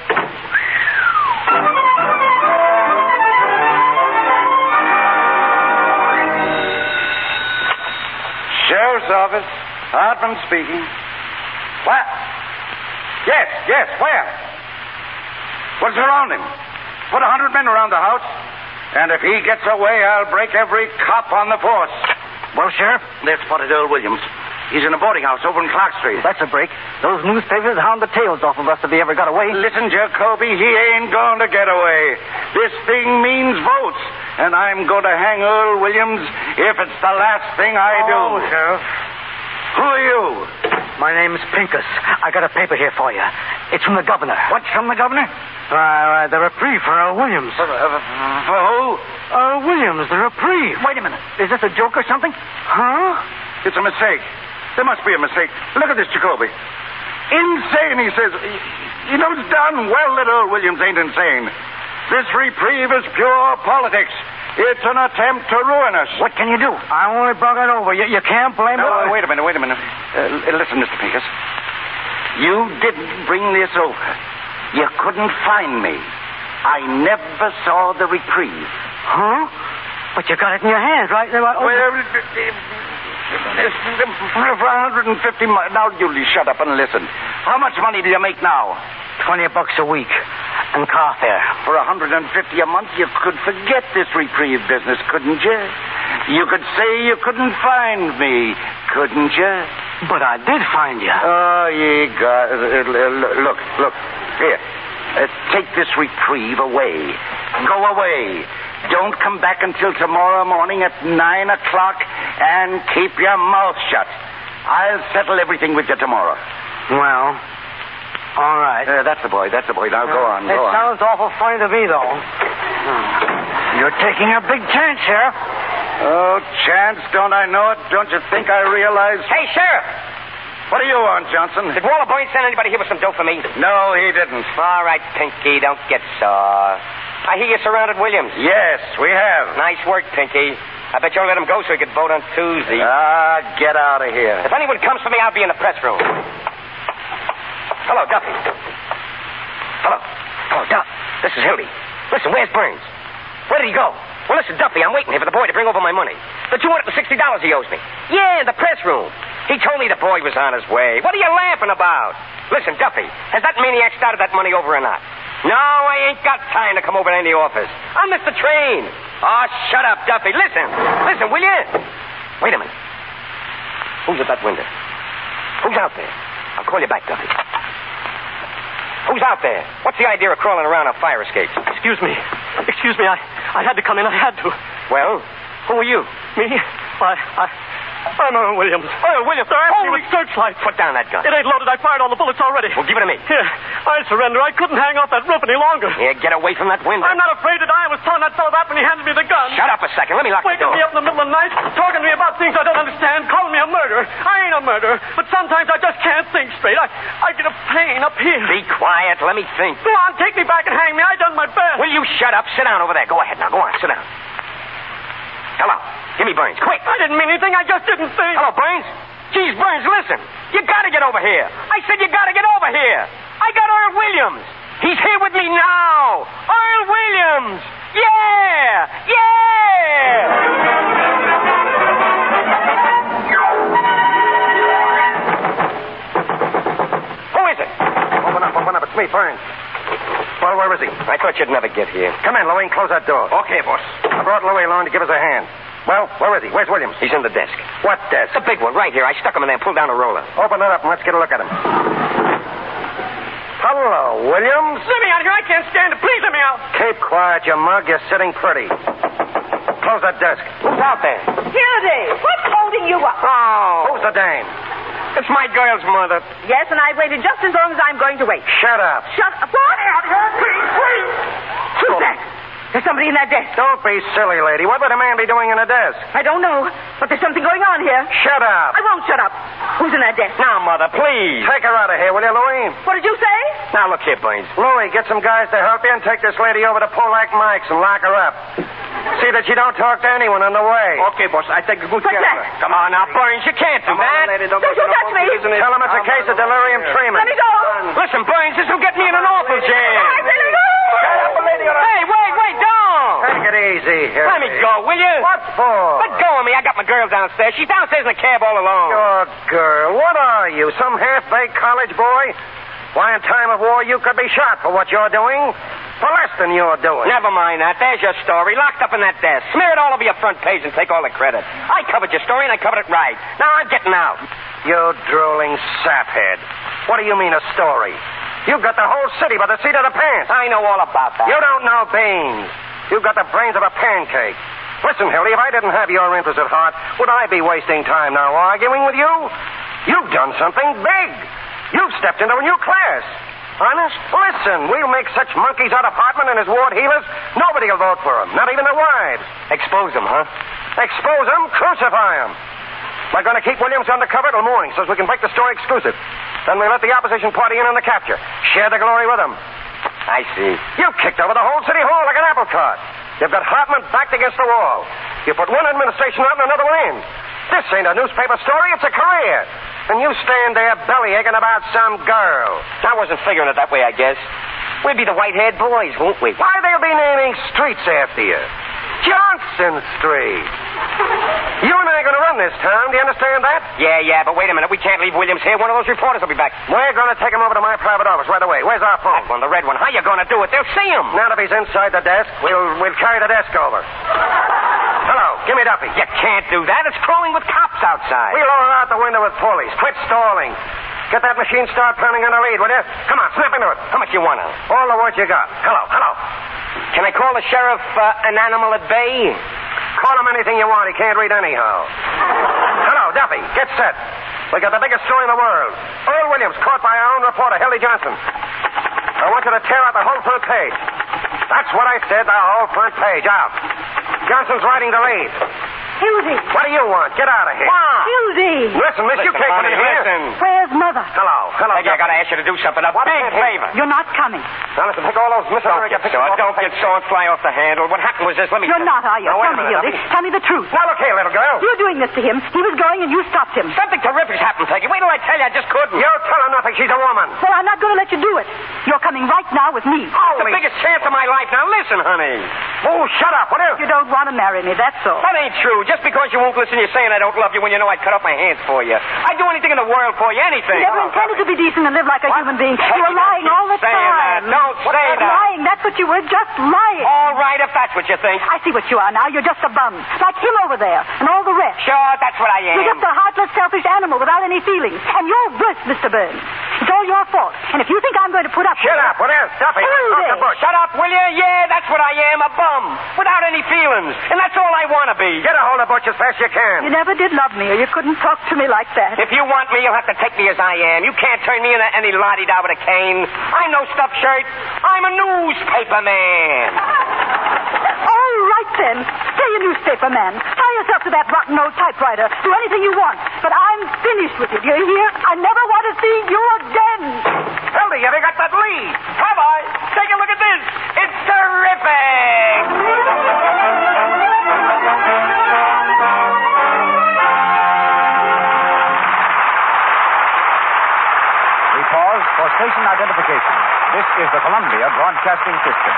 [SPEAKER 8] Sheriff's office. Hartman speaking. What? Yes, where? What's around him? Put 100 men around the house, and if he gets away, I'll break every cop on the force.
[SPEAKER 3] Well, Sheriff,
[SPEAKER 8] They've spotted Earl Williams. He's in a boarding house over in Clark Street.
[SPEAKER 3] that's a break. Those newspapers hound the tails off of us if he ever got away.
[SPEAKER 8] Listen, Jacoby, he ain't going to get away. This thing means votes, and I'm going to hang Earl Williams if it's the last thing I do.
[SPEAKER 3] Sheriff.
[SPEAKER 8] Who are you?
[SPEAKER 6] My name's Pincus. I got a paper here for you. It's from the governor.
[SPEAKER 8] What's from the governor?
[SPEAKER 6] The reprieve for Earl Williams.
[SPEAKER 8] For who?
[SPEAKER 6] Earl Williams, the reprieve.
[SPEAKER 8] Wait a minute. Is this a joke or something?
[SPEAKER 6] Huh?
[SPEAKER 8] It's a mistake. There must be a mistake. Look at this, Jacoby. Insane, he says. He knows darn well that Earl Williams ain't insane. This reprieve is pure politics. It's an attempt to ruin us.
[SPEAKER 6] What can you do? I only brought it over. You can't blame me.
[SPEAKER 8] No, wait a minute. Listen, Mr. Pincus. You didn't bring this over. You couldn't find me. I never saw the reprieve.
[SPEAKER 6] Huh? But you got it in your hands, right?
[SPEAKER 8] Well, for 150 miles. Now, you shut up and listen. How much money do you make now?
[SPEAKER 6] $20 a week. And car fare.
[SPEAKER 8] For 150 a month, you could forget this reprieve business, couldn't you? You could say you couldn't find me, couldn't you?
[SPEAKER 6] But I did find you.
[SPEAKER 8] Oh, ye God. Look. Here. Take this reprieve away. Go away. Don't come back until tomorrow morning at 9 o'clock and keep your mouth shut. I'll settle everything with you tomorrow.
[SPEAKER 6] Well, all right.
[SPEAKER 8] That's the boy. Now go on.
[SPEAKER 6] It sounds awful funny to me, though. You're taking a big chance, Sheriff.
[SPEAKER 8] Oh, chance, don't I know it? Don't you think I realize...
[SPEAKER 5] Hey, Sheriff!
[SPEAKER 8] What are you on, Johnson?
[SPEAKER 5] Did Walter Burns send anybody here with some dough for me?
[SPEAKER 8] No, he didn't.
[SPEAKER 5] All right, Pinky, don't get sore. I hear you surrounded Williams.
[SPEAKER 8] Yes, we have.
[SPEAKER 5] Nice work, Pinky. I bet you'll let him go so he could vote on Tuesday.
[SPEAKER 8] Get out of here.
[SPEAKER 5] If anyone comes for me, I'll be in the press room. Hello, Duffy. Hello, Duff. This is Hildy. Listen, where's Burns? Where did he go? Well, listen, Duffy, I'm waiting here for the boy to bring over my money. The $260 he owes me. Yeah, in the press room. He told me the boy was on his way. What are you laughing about? Listen, Duffy, has that maniac started that money over or not? No, I ain't got time to come over to any office. I'll miss the train. Oh, shut up, Duffy. Listen, will you? Wait a minute. Who's at that window? Who's out there? I'll call you back, Duffy. Who's out there? What's the idea of crawling around on fire escapes?
[SPEAKER 6] Excuse me. I had to come in. I had to.
[SPEAKER 5] Well, who are you?
[SPEAKER 6] Me? I'm Earl Williams.
[SPEAKER 5] Earl Williams?
[SPEAKER 6] They're after me with searchlights.
[SPEAKER 5] Put down that gun.
[SPEAKER 6] It ain't loaded. I fired all the bullets already.
[SPEAKER 5] Well, give it to me.
[SPEAKER 6] Here, I surrender. I couldn't hang off that roof any longer.
[SPEAKER 5] Yeah, get away from that window.
[SPEAKER 6] I'm not afraid to die. I was telling that fellow that when he handed me the gun.
[SPEAKER 5] Shut up a second. Let me lock the door.
[SPEAKER 6] Waking me up in the middle of the night, talking to me about things I don't understand, calling me a murderer. I ain't a murderer, but sometimes I just can't think straight. I get a pain up here.
[SPEAKER 5] Be quiet. Let me think.
[SPEAKER 6] Go on, take me back and hang me. I done my best.
[SPEAKER 5] Will you shut up? Sit down over there. Go ahead now. Go on. Sit down. Hello. Give me Burns. Quick.
[SPEAKER 6] I didn't mean anything. I just didn't think.
[SPEAKER 5] Hello, Burns. Geez, Burns, listen. You gotta get over here. I said you gotta get over here. I got Earl Williams. He's here with me now. Earl Williams. Yeah. Who is it?
[SPEAKER 4] Open up. It's me, Burns. Well, where is he?
[SPEAKER 5] I thought you'd never get here.
[SPEAKER 4] Come in, Louie, and close that door.
[SPEAKER 5] Okay, boss.
[SPEAKER 4] I brought Louie along to give us a hand. Well, where is he? Where's Williams?
[SPEAKER 5] He's in the desk.
[SPEAKER 4] What desk?
[SPEAKER 5] The big one, right here. I stuck him in there and pulled down a roller.
[SPEAKER 4] Open it up and let's get a look at him. Hello, Williams.
[SPEAKER 6] Let me out here. I can't stand it. Please let me out.
[SPEAKER 4] Keep quiet, you mug. You're sitting pretty. Close that desk.
[SPEAKER 5] Who's out there?
[SPEAKER 2] Hildy, what's holding you up?
[SPEAKER 5] Oh.
[SPEAKER 4] Who's the dame?
[SPEAKER 5] It's my girl's mother.
[SPEAKER 2] Yes, and I waited just as long as I'm going to wait.
[SPEAKER 4] Shut up.
[SPEAKER 2] Shut up. What? Please. Who's that? There's somebody in that desk.
[SPEAKER 4] Don't be silly, lady. What would a man be doing in a desk?
[SPEAKER 2] I don't know, but there's something going on here.
[SPEAKER 4] Shut up.
[SPEAKER 2] I won't shut up. Who's in that desk?
[SPEAKER 5] Now, Mother, please.
[SPEAKER 4] Take her out of here, will you, Louie?
[SPEAKER 2] What did you say?
[SPEAKER 5] Now, look here, Burns.
[SPEAKER 4] Louie, get some guys to help you and take this lady over to Polack Mike's and lock her up. See that you don't talk to anyone on the way.
[SPEAKER 5] Okay, boss. I take a good care of her.
[SPEAKER 2] that?
[SPEAKER 5] Come on now, Burns. You can't do that.
[SPEAKER 4] Lady,
[SPEAKER 2] Don't you touch me.
[SPEAKER 4] Tell him it's a case of delirium tremens.
[SPEAKER 2] Let me go.
[SPEAKER 5] Listen, Burns, this will get me in an awful jam.
[SPEAKER 2] I say let me go.
[SPEAKER 4] Shut up, lady.
[SPEAKER 5] Hey, wait, don't.
[SPEAKER 4] Take it easy here.
[SPEAKER 5] Let me go, will you?
[SPEAKER 4] What for?
[SPEAKER 5] Let go of me. I got my girl downstairs. She's downstairs in the cab all alone.
[SPEAKER 4] Your girl. What are you, some half-baked college boy? Why, in time of war, you could be shot for what you're doing. For less than you're doing.
[SPEAKER 5] Never mind that. There's your story. Locked up in that desk. Smear it all over your front page and take all the credit. I covered your story and I covered it right. Now I'm getting out.
[SPEAKER 4] You drooling saphead. What do you mean, a story? You've got the whole city by the seat of the pants.
[SPEAKER 5] I know all about that.
[SPEAKER 4] You don't know beans. You've got the brains of a pancake. Listen, Hildy, if I didn't have your interest at heart, would I be wasting time now arguing with you? You've done something big. You've stepped into a new class. Honest? Listen, we'll make such monkeys out of Hartman and his ward healers, nobody will vote for them, not even their wives.
[SPEAKER 5] Expose them, huh?
[SPEAKER 4] Expose them, crucify them. We're going to keep Williams undercover till morning so as we can break the story exclusive. Then we let the opposition party in on the capture. Share the glory with them.
[SPEAKER 5] I see.
[SPEAKER 4] You kicked over the whole city hall like an apple cart. You've got Hartman backed against the wall. You put one administration out and another one in. This ain't a newspaper story, it's a career. And you stand there bellyaching about some girl.
[SPEAKER 5] I wasn't figuring it that way, I guess. We'll be the white-haired boys, won't we?
[SPEAKER 4] Why, they'll be naming streets after you. Johnson Street. You and I are going to run this town. Do you understand that?
[SPEAKER 5] Yeah, but wait a minute. We can't leave Williams here. One of those reporters will be back.
[SPEAKER 4] We're going to take him over to my private office right away. Where's our phone?
[SPEAKER 5] That one, the red one. How you going to do it? They'll see him.
[SPEAKER 4] Not if he's inside the desk. We'll carry the desk over. Hello, give me Duffy.
[SPEAKER 5] You can't do that. It's crawling with cops outside.
[SPEAKER 4] We'll lower out the window with pulleys. Quit stalling. Get that machine start pounding on the lead, will you? Come on, snap into it.
[SPEAKER 5] How much you want on?
[SPEAKER 4] All the words you got. Hello.
[SPEAKER 5] Can I call the sheriff an animal at bay?
[SPEAKER 4] Call him anything you want. He can't read anyhow. Hello, Duffy. Get set. We got the biggest story in the world. Earl Williams caught by our own reporter, Hildy Johnson. I want you to tear out the whole front page. That's what I said, the whole front page. Out. Johnson's riding the lead.
[SPEAKER 2] Hildy.
[SPEAKER 4] What do you want? Get out of here.
[SPEAKER 2] Hildy.
[SPEAKER 4] Listen, miss, you can't come in here.
[SPEAKER 2] Where's Mother?
[SPEAKER 4] Hello.
[SPEAKER 5] Peggy, I got to ask you to do something. A big favor.
[SPEAKER 2] You're not coming.
[SPEAKER 4] Now, listen, take all those Miss America pictures.
[SPEAKER 5] Don't get sore and fly off the handle. What happened was this. Let me...
[SPEAKER 2] You're not, are you?
[SPEAKER 4] Now, wait
[SPEAKER 2] Tell
[SPEAKER 4] a
[SPEAKER 2] me,
[SPEAKER 4] minute,
[SPEAKER 2] Hildy. Tell me the truth.
[SPEAKER 4] Now, look here, little girl.
[SPEAKER 2] You're doing this to him. He was going and you stopped him.
[SPEAKER 5] Something terrific's happened, Peggy. Wait till I tell you. I just couldn't.
[SPEAKER 4] You tell her nothing. She's a woman.
[SPEAKER 2] Well, I'm not going to let you do it. You're coming right now with me.
[SPEAKER 5] It's the biggest chance of my life. Now, listen, honey.
[SPEAKER 4] Oh, shut up, will you?
[SPEAKER 2] You don't want to marry me, that's all.
[SPEAKER 5] That ain't true. Just because you won't listen, you're saying I don't love you when you know I'd cut off my hands for you. I'd do anything in the world for you, anything.
[SPEAKER 2] You never intended to be decent and live like a human being. You were lying all the time.
[SPEAKER 5] Don't say that.
[SPEAKER 2] Lying, that's what you were, just lying.
[SPEAKER 5] All right, if that's what you think.
[SPEAKER 2] I see what you are now. You're just a bum. Like him over there and all the rest.
[SPEAKER 5] Sure, that's what I am.
[SPEAKER 2] You're just a heartless, selfish animal without any feelings. And you're worse, Mr. Burns. It's all your fault. And if you think I'm going to put up...
[SPEAKER 4] Shut up. What else? Duffy.
[SPEAKER 5] Shut up, will you? Yeah, that's what I am, a bum. Without any feelings. And that's all I want to be.
[SPEAKER 4] Get a hold of Butch as fast as you can.
[SPEAKER 2] You never did love me, or you couldn't talk to me like that.
[SPEAKER 5] If you want me, you'll have to take me as I am. You can't turn me into any lottie-da with a cane. I'm no stuffed shirt. I'm a newspaper man.
[SPEAKER 2] All right, then. Stay a newspaper man. Tie yourself to that rotten old typewriter. Do anything you want. But I'm finished with you. Do you hear? I never want to see you again.
[SPEAKER 4] Hildy, have you got that lead?
[SPEAKER 5] Have I? Take a look at this. It's terrific.
[SPEAKER 1] We pause for station identification. This is the Columbia Broadcasting System.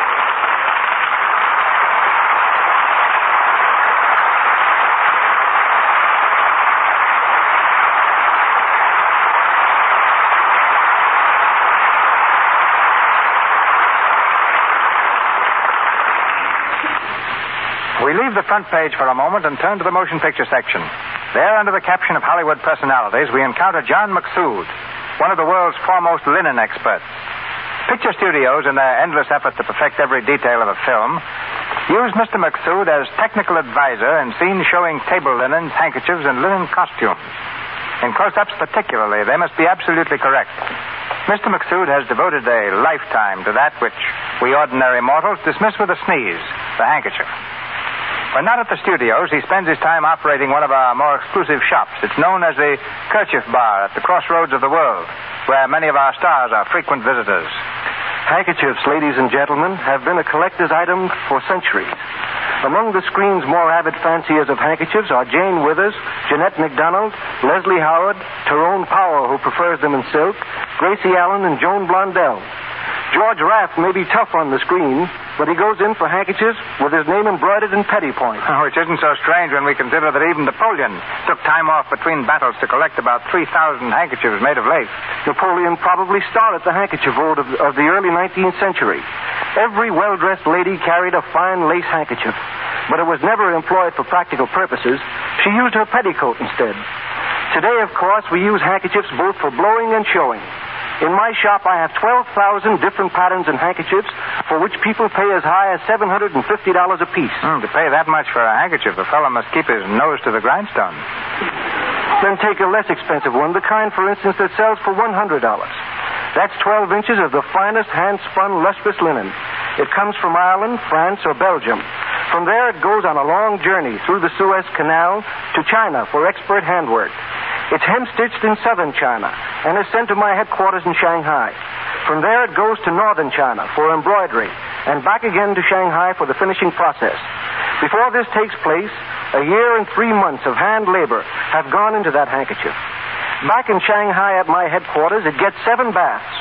[SPEAKER 1] We leave the front page for a moment and turn to the motion picture section. There, under the caption of Hollywood Personalities, we encounter John McSood, one of the world's foremost linen experts. Picture studios, in their endless effort to perfect every detail of a film, use Mr. McSood as technical advisor in scenes showing table linens, handkerchiefs, and linen costumes. In close-ups particularly, they must be absolutely correct. Mr. McSood has devoted a lifetime to that which we ordinary mortals dismiss with a sneeze, the handkerchief. When not at the studios, he spends his time operating one of our more exclusive shops. It's known as the Kerchief Bar at the crossroads of the world, where many of our stars are frequent visitors.
[SPEAKER 9] Handkerchiefs, ladies and gentlemen, have been a collector's item for centuries. Among the screen's more avid fanciers of handkerchiefs are Jane Withers, Jeanette MacDonald, Leslie Howard, Tyrone Power, who prefers them in silk, Gracie Allen, and Joan Blondell. George Raft may be tough on the screen, but he goes in for handkerchiefs with his name embroidered in petty point.
[SPEAKER 3] Oh, which isn't so strange when we consider that even Napoleon took time off between battles to collect about 3,000 handkerchiefs made of lace.
[SPEAKER 9] Napoleon probably started the handkerchief world of the early 19th century. Every well-dressed lady carried a fine lace handkerchief, but it was never employed for practical purposes. She used her petticoat instead. Today, of course, we use handkerchiefs both for blowing and showing. In my shop, I have 12,000 different patterns and handkerchiefs for which people pay as high as $750 apiece.
[SPEAKER 3] To pay that much for a handkerchief, the fellow must keep his nose to the grindstone.
[SPEAKER 9] Then take a less expensive one, the kind, for instance, that sells for $100. That's 12 inches of the finest hand-spun, lustrous linen. It comes from Ireland, France, or Belgium. From there, it goes on a long journey through the Suez Canal to China for expert handwork. It's hem-stitched in southern China and is sent to my headquarters in Shanghai. From there, it goes to northern China for embroidery and back again to Shanghai for the finishing process. Before this takes place, a year and 3 months of hand labor have gone into that handkerchief. Back in Shanghai at my headquarters, it gets 7 baths.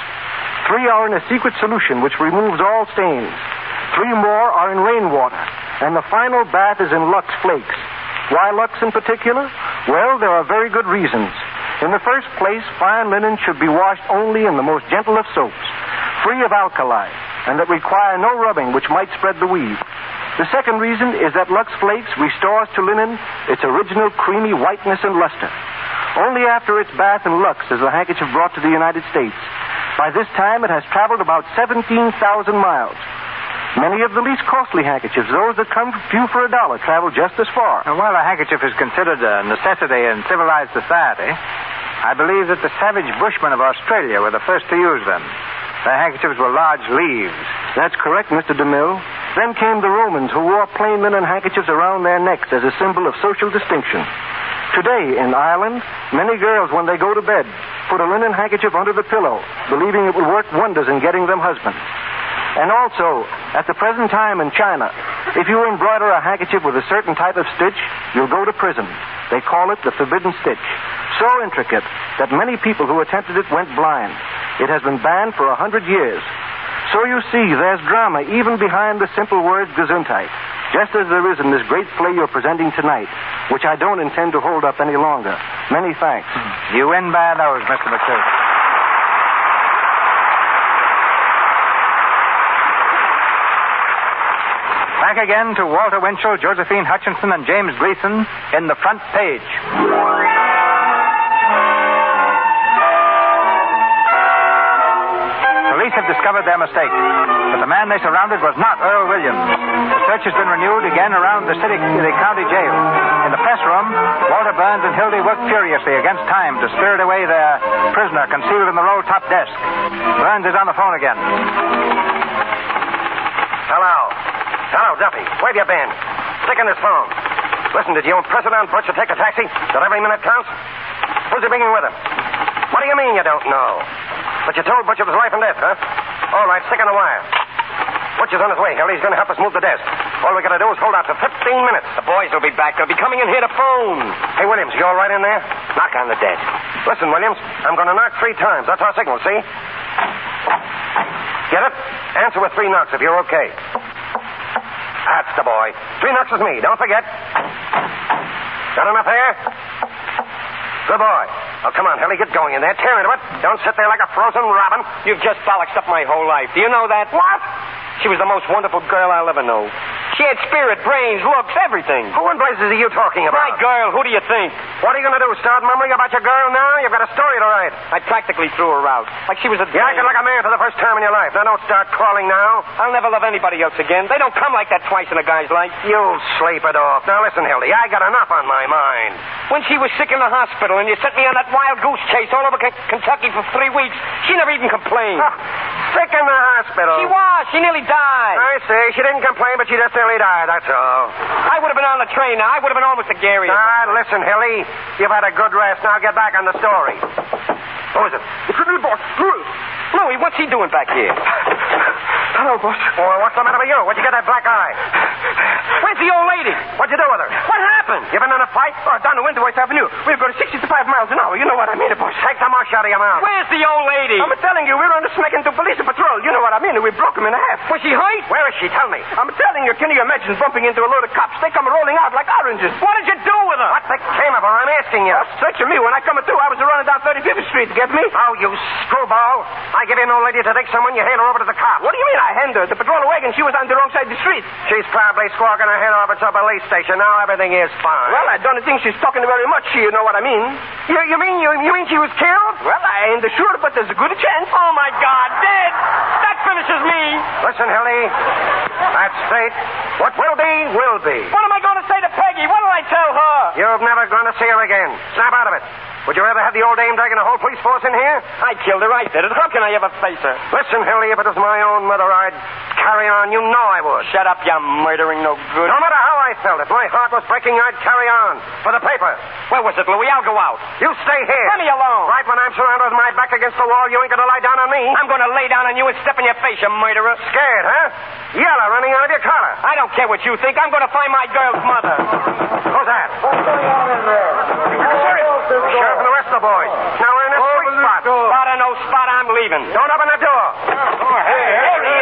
[SPEAKER 9] 3 are in a secret solution which removes all stains. 3 more are in rainwater. And the final bath is in Lux Flakes. Why Lux in particular? Well, there are very good reasons. In the first place, fine linen should be washed only in the most gentle of soaps, free of alkali, and that require no rubbing which might spread the weave. The second reason is that Lux Flakes restores to linen its original creamy whiteness and luster. Only after its bath in Lux is the handkerchief brought to the United States. By this time, it has traveled about 17,000 miles. Many of the least costly handkerchiefs, those that come few for $1, travel just as far.
[SPEAKER 3] And while a handkerchief is considered a necessity in civilized society, I believe that the savage Bushmen of Australia were the first to use them. Their handkerchiefs were large leaves.
[SPEAKER 9] That's correct, Mr. DeMille. Then came the Romans, who wore plain linen handkerchiefs around their necks as a symbol of social distinction. Today, in Ireland, many girls, when they go to bed, put a linen handkerchief under the pillow, believing it will work wonders in getting them husbands. And also, at the present time in China, if you embroider a handkerchief with a certain type of stitch, you'll go to prison. They call it the forbidden stitch. So intricate that many people who attempted it went blind. It has been banned for 100 years. So you see, there's drama even behind the simple word Gesundheit, just as there is in this great play you're presenting tonight, which I don't intend to hold up any longer. Many thanks.
[SPEAKER 3] You win by those, Mr. McCurdy. Back again to Walter Winchell, Josephine Hutchinson, and James Gleason in The Front Page. Police have discovered their mistake, but the man they surrounded was not Earl Williams. The search has been renewed again around the county jail. In the press room, Walter Burns and Hildy worked furiously against time to spirit away their prisoner concealed in the roll-top desk. Burns is on the phone again.
[SPEAKER 4] Hello, Duffy. Where have you been? Stick in this phone. Listen, did you impress it on Butch to take a taxi? That every minute counts? Who's he bringing with him? What do you mean you don't know? But you told Butch it was life and death, huh? All right, stick on the wire. Butch is on his way. He's going to help us move the desk. All we got to do is hold out for 15 minutes.
[SPEAKER 5] The boys will be back. They'll be coming in here to phone.
[SPEAKER 4] Hey, Williams, you all right in there?
[SPEAKER 5] Knock on the desk.
[SPEAKER 4] Listen, Williams, I'm going to knock 3 times. That's our signal, see? Get it? Answer with 3 knocks if you're okay. That's the boy. 3 knocks is me. Don't forget. Got enough air? Good boy. Oh, come on, Helly. Get going in there. Tear into it. Don't sit there like a frozen robin.
[SPEAKER 5] You've just bollocksed up my whole life. Do you know that?
[SPEAKER 4] What?
[SPEAKER 5] She was the most wonderful girl I'll ever know. She had spirit, brains, looks, everything.
[SPEAKER 4] Who in blazes are you talking about?
[SPEAKER 5] My girl. Who do you think?
[SPEAKER 4] What are you going to do? Start mumbling about your girl now? You've got a story to write.
[SPEAKER 5] I practically threw her out. Like she was a...
[SPEAKER 4] You're acting like a man for the first time in your life. Now, don't start crawling now.
[SPEAKER 5] I'll never love anybody else again. They don't come like that twice in a guy's life.
[SPEAKER 4] You'll sleep it off. Now, listen, Hildy. I got enough on my mind.
[SPEAKER 5] When she was sick in the hospital and you sent me on that wild goose chase all over Kentucky for 3 weeks, she never even complained.
[SPEAKER 4] Sick in the hospital?
[SPEAKER 5] She was. She nearly died.
[SPEAKER 4] I see. She didn't complain, but she just nearly died. That's all.
[SPEAKER 5] I would have been on the train now. I would have been almost a Gary.
[SPEAKER 4] Listen, Hilly. You've had a good rest. Now get back on the story. Who is it?
[SPEAKER 6] It's the little boss, Louis.
[SPEAKER 5] Louis, what's he doing back here?
[SPEAKER 6] Hello, boss.
[SPEAKER 4] Well, what's the matter with you? Where'd you get that black eye?
[SPEAKER 5] Where's the old lady?
[SPEAKER 4] What'd you do with her?
[SPEAKER 5] What happened?
[SPEAKER 4] You been in a fight?
[SPEAKER 6] Oh, down the Winterwaite Avenue. We were going 65 miles an hour. You know what I mean, boss.
[SPEAKER 4] Take the mush out of your mouth.
[SPEAKER 5] Where's the old lady?
[SPEAKER 6] I'm telling you, we were on the smack into police patrol. You know what I mean? We broke him in half.
[SPEAKER 5] Was she hurt?
[SPEAKER 4] Where is she? Tell me.
[SPEAKER 6] I'm telling you, can you imagine bumping into a load of cops? They come rolling out like oranges.
[SPEAKER 5] What did you do with her?
[SPEAKER 4] What the came of her? I'm asking you.
[SPEAKER 6] Searching me. When I come through, I was running down 35th Street. Get me?
[SPEAKER 4] Oh, you screwball. I give you an old lady to take someone, you hail her over to the cops.
[SPEAKER 6] What do you mean I hand her? The patrol wagon, she was on the wrong side of the street.
[SPEAKER 4] She's probably squawking her head over to a police station. Now everything is fine.
[SPEAKER 6] Well, I don't think she's talking very much. You know what I mean?
[SPEAKER 4] You mean she was killed?
[SPEAKER 6] Well, I ain't sure, but there's a good chance.
[SPEAKER 5] Oh, my God, dead! That finishes me!
[SPEAKER 4] Listen, Hilly. That's fate. What will be, will be.
[SPEAKER 5] What am I going to say to Peggy? Peggy, what'll I tell her?
[SPEAKER 4] You're never going to see her again. Snap out of it. Would you rather have the old dame dragging a whole police force in here?
[SPEAKER 5] I killed her. I did it. How can I ever face her?
[SPEAKER 4] Listen, Hildy, if it was my own mother, I'd carry on. You know I would.
[SPEAKER 5] Shut up, you murdering no good.
[SPEAKER 4] No matter how I felt, if my heart was breaking, I'd carry on. For the paper.
[SPEAKER 5] Where was it, Louis? I'll go out.
[SPEAKER 4] You stay here.
[SPEAKER 5] Let me alone.
[SPEAKER 4] Right when I'm surrounded with my back against the wall, you ain't going to lie down on me.
[SPEAKER 5] I'm going to lay down on you and step in your face, you murderer.
[SPEAKER 4] Scared, huh? Yellow running out of your collar.
[SPEAKER 5] I don't care what you think. I'm going to find my girl's mother.
[SPEAKER 4] Who's that? What's going on in there? Sheriff and the rest of the boys. Now we're in a sweet spot.
[SPEAKER 5] Spot or no spot, I'm leaving.
[SPEAKER 4] Don't open the door.
[SPEAKER 5] Hey,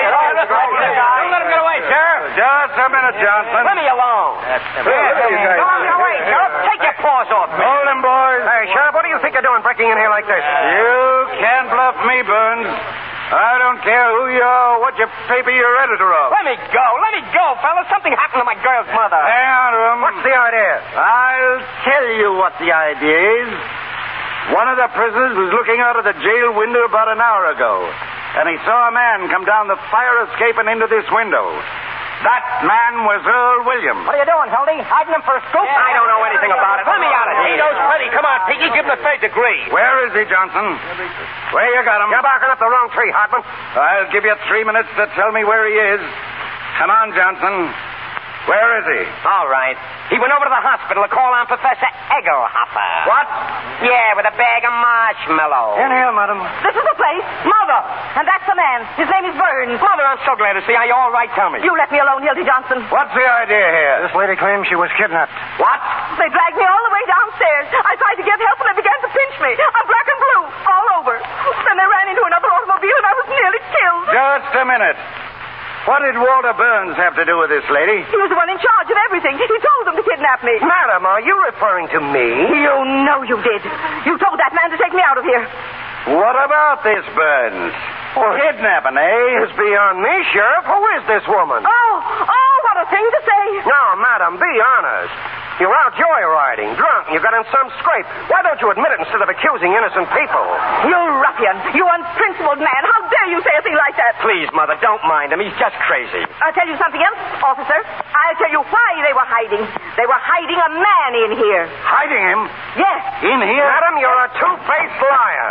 [SPEAKER 5] don't let him get away, Sheriff.
[SPEAKER 8] Just a minute, Johnson.
[SPEAKER 5] Let me alone. Don't get away, Sheriff. Take your paws off me.
[SPEAKER 8] Hold him, boys.
[SPEAKER 4] Hey, Sheriff, what do you think you're doing breaking in here like this?
[SPEAKER 8] You can't bluff me, Burns. I don't care who you are or what your paper you're editor of.
[SPEAKER 5] Let me go. Let me go, fellas. Something happened to my girl's mother.
[SPEAKER 8] Hang on to him.
[SPEAKER 4] What's the idea?
[SPEAKER 8] I'll tell you what the idea is. One of the prisoners was looking out of the jail window about an hour ago, and he saw a man come down the fire escape and into this window. That man was Earl Williams.
[SPEAKER 6] What are you doing, Hildy? Hiding him for a scoop?
[SPEAKER 5] I don't know anything about it. Let me out of here. He knows plenty. Come on, Piggy. Give him the third degree.
[SPEAKER 8] Where is he, Johnson? Where you got him?
[SPEAKER 4] You're barking up the wrong tree, Hartman.
[SPEAKER 8] I'll give you 3 minutes to tell me where he is. Come on, Johnson. Where is he?
[SPEAKER 5] All right. He went over to the hospital to call on Professor Egelhoffer.
[SPEAKER 8] What?
[SPEAKER 5] Yeah, with a bag of marshmallows.
[SPEAKER 9] In here, madam.
[SPEAKER 2] This is the place. Mother. And that's the man. His name is Burns.
[SPEAKER 5] Mother, I'm so glad to see you. Are you all right? Tell me.
[SPEAKER 2] You let me alone, Hildy Johnson.
[SPEAKER 8] What's the idea here?
[SPEAKER 9] This lady claims she was kidnapped.
[SPEAKER 8] What?
[SPEAKER 2] They dragged me all the way downstairs. I tried to get help and they began to pinch me. I'm black and blue, all over. Then they ran into another automobile and I was nearly killed.
[SPEAKER 8] Just a minute. What did Walter Burns have to do with this lady?
[SPEAKER 2] He was the one in charge of everything. He told them to kidnap me.
[SPEAKER 4] Madam, are you referring to me?
[SPEAKER 2] You know you did. You told that man to take me out of here.
[SPEAKER 8] What about this Burns? Kidnapping, eh?
[SPEAKER 4] It's beyond me, Sheriff. Who is this woman?
[SPEAKER 2] Oh, what a thing to say.
[SPEAKER 4] Now, madam, be honest. You're out joyriding, drunk, and you got in some scrape. Why don't you admit it instead of accusing innocent people?
[SPEAKER 2] You ruffian. You unprincipled man. How dare you say a thing like that?
[SPEAKER 5] Please, Mother, don't mind him. He's just crazy.
[SPEAKER 2] I'll tell you something else, officer. I'll tell you why they were hiding. They were hiding a man in here.
[SPEAKER 8] Hiding him?
[SPEAKER 2] Yes.
[SPEAKER 8] In here?
[SPEAKER 4] Madam, you're a two-faced liar.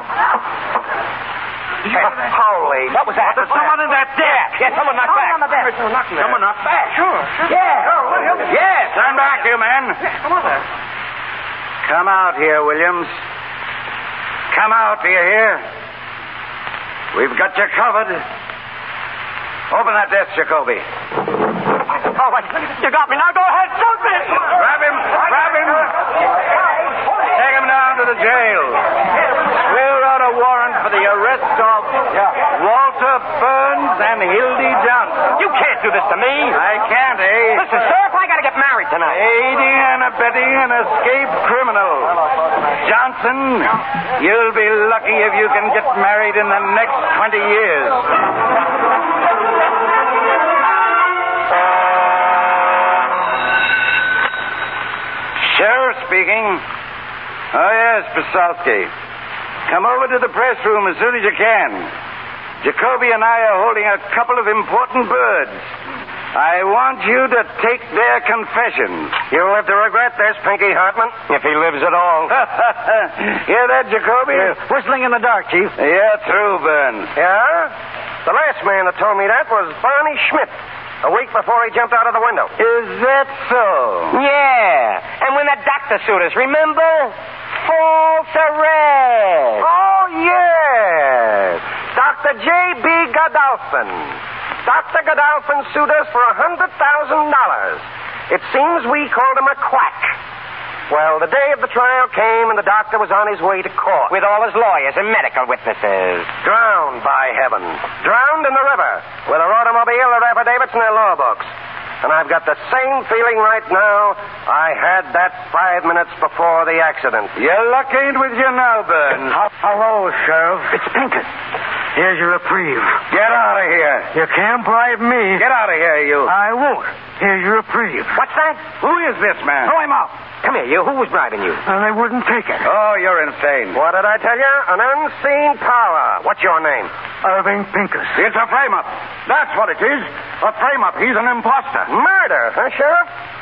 [SPEAKER 4] Holy...
[SPEAKER 5] What was that?
[SPEAKER 8] There's someone in that desk.
[SPEAKER 5] Yeah, someone knocked back.
[SPEAKER 2] On the bed.
[SPEAKER 8] Someone knocked back.
[SPEAKER 5] Sure.
[SPEAKER 2] Yeah.
[SPEAKER 8] Yes, turn back, you man.
[SPEAKER 6] Come on there.
[SPEAKER 8] Come out here, Williams. Come out, do you hear? We've got you covered. Open that desk, Jacoby.
[SPEAKER 6] Oh, you got me. Now go ahead. Shoot me.
[SPEAKER 8] Grab him. Grab him. Take him down to the jail. We'll out a warrant for the arrest of Walter Burns and Hildy Johnson.
[SPEAKER 5] You can't do this to me.
[SPEAKER 8] I can't, eh?
[SPEAKER 5] Listen, Sheriff, I gotta get married tonight.
[SPEAKER 8] Aiding and abetting an escaped criminal. Johnson, you'll be lucky if you can get married in the next 20 years. Sheriff speaking. Oh, yes, Pesalski. Come over to the press room as soon as you can. Jacoby and I are holding a couple of important birds. I want you to take their confessions.
[SPEAKER 4] You'll have to regret this, Pinky Hartman.
[SPEAKER 5] If he lives at all.
[SPEAKER 8] Hear that, Jacoby?
[SPEAKER 9] Whistling in the dark, Chief.
[SPEAKER 8] Yeah, true, Burns.
[SPEAKER 4] Yeah? The last man that told me that was Barney Schmidt. A week before he jumped out of the window.
[SPEAKER 8] Is that so?
[SPEAKER 5] Yeah. And when the doctor sued us, remember? False arrest.
[SPEAKER 4] Oh, yes. Dr. J.B. Godolphin. Dr. Godolphin sued us for $100,000. It seems we called him a quack. Well, the day of the trial came and the doctor was on his way to court.
[SPEAKER 5] With all his lawyers and medical witnesses.
[SPEAKER 4] Drowned, by heaven. Drowned in the river. With their automobile, their affidavits, and their law books. And I've got the same feeling right now I had that 5 minutes before the accident.
[SPEAKER 8] Your luck ain't with you now, Burns.
[SPEAKER 9] Hello, Sheriff. It's Pinkett. Here's your reprieve.
[SPEAKER 8] Get out of here.
[SPEAKER 9] You can't bribe me.
[SPEAKER 8] Get out of here, you.
[SPEAKER 9] I won't. Here's your reprieve.
[SPEAKER 5] What's that?
[SPEAKER 8] Who is this man?
[SPEAKER 5] Throw him out. Come here, you. Who was bribing you?
[SPEAKER 9] And they wouldn't take it.
[SPEAKER 8] Oh, you're insane.
[SPEAKER 4] What did I tell you? An unseen power. What's your name?
[SPEAKER 9] Irving Pincus.
[SPEAKER 8] It's a frame-up. That's what it is. A frame-up. He's an imposter.
[SPEAKER 4] Murder, huh, Sheriff?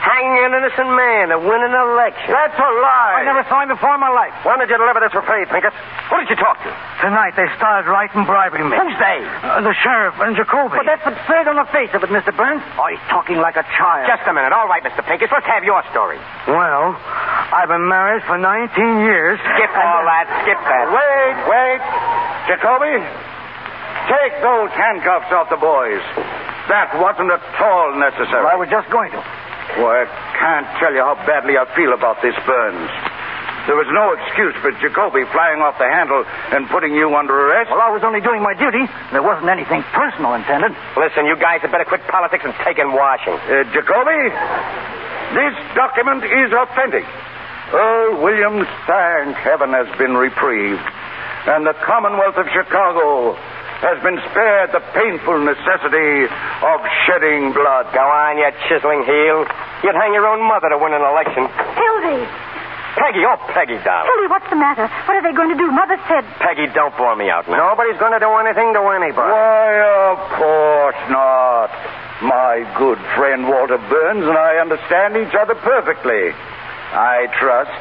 [SPEAKER 5] Hanging an innocent man to win an election.
[SPEAKER 6] That's a lie.
[SPEAKER 9] I never saw him before in my life.
[SPEAKER 4] When did you deliver this reprieve, Pincus? Who did you talk to?
[SPEAKER 9] Tonight they started writing bribing me.
[SPEAKER 5] Who's they?
[SPEAKER 9] The sheriff and Jacoby.
[SPEAKER 6] But that's absurd on the face of it, Mr. Burns.
[SPEAKER 9] Oh, he's talking like a child.
[SPEAKER 5] Just a minute. All right, Mr. Pincus, let's have your story.
[SPEAKER 9] Well, I've been married for 19 years.
[SPEAKER 5] Skip all that. Skip that.
[SPEAKER 8] Wait. Jacoby, take those handcuffs off the boys. That wasn't at all necessary.
[SPEAKER 9] I was just going to.
[SPEAKER 8] Oh, I can't tell you how badly I feel about this, Burns. There was no excuse for Jacoby flying off the handle and putting you under arrest.
[SPEAKER 9] Well, I was only doing my duty. There wasn't anything personal intended.
[SPEAKER 5] Listen, you guys had better quit politics and take in washing.
[SPEAKER 8] Jacoby, this document is authentic. Earl Williams, thank heaven, has been reprieved. And the Commonwealth of Chicago has been spared the painful necessity of shedding blood.
[SPEAKER 5] Go on, you chiseling heel. You'd hang your own mother to win an election.
[SPEAKER 2] Hildy!
[SPEAKER 5] Peggy, Peggy, darling.
[SPEAKER 2] Hildy, what's the matter? What are they going to do? Mother said...
[SPEAKER 5] Peggy, don't bore me out now.
[SPEAKER 4] Nobody's going to do anything to anybody.
[SPEAKER 8] Why, of course not. My good friend Walter Burns and I understand each other perfectly. I trust.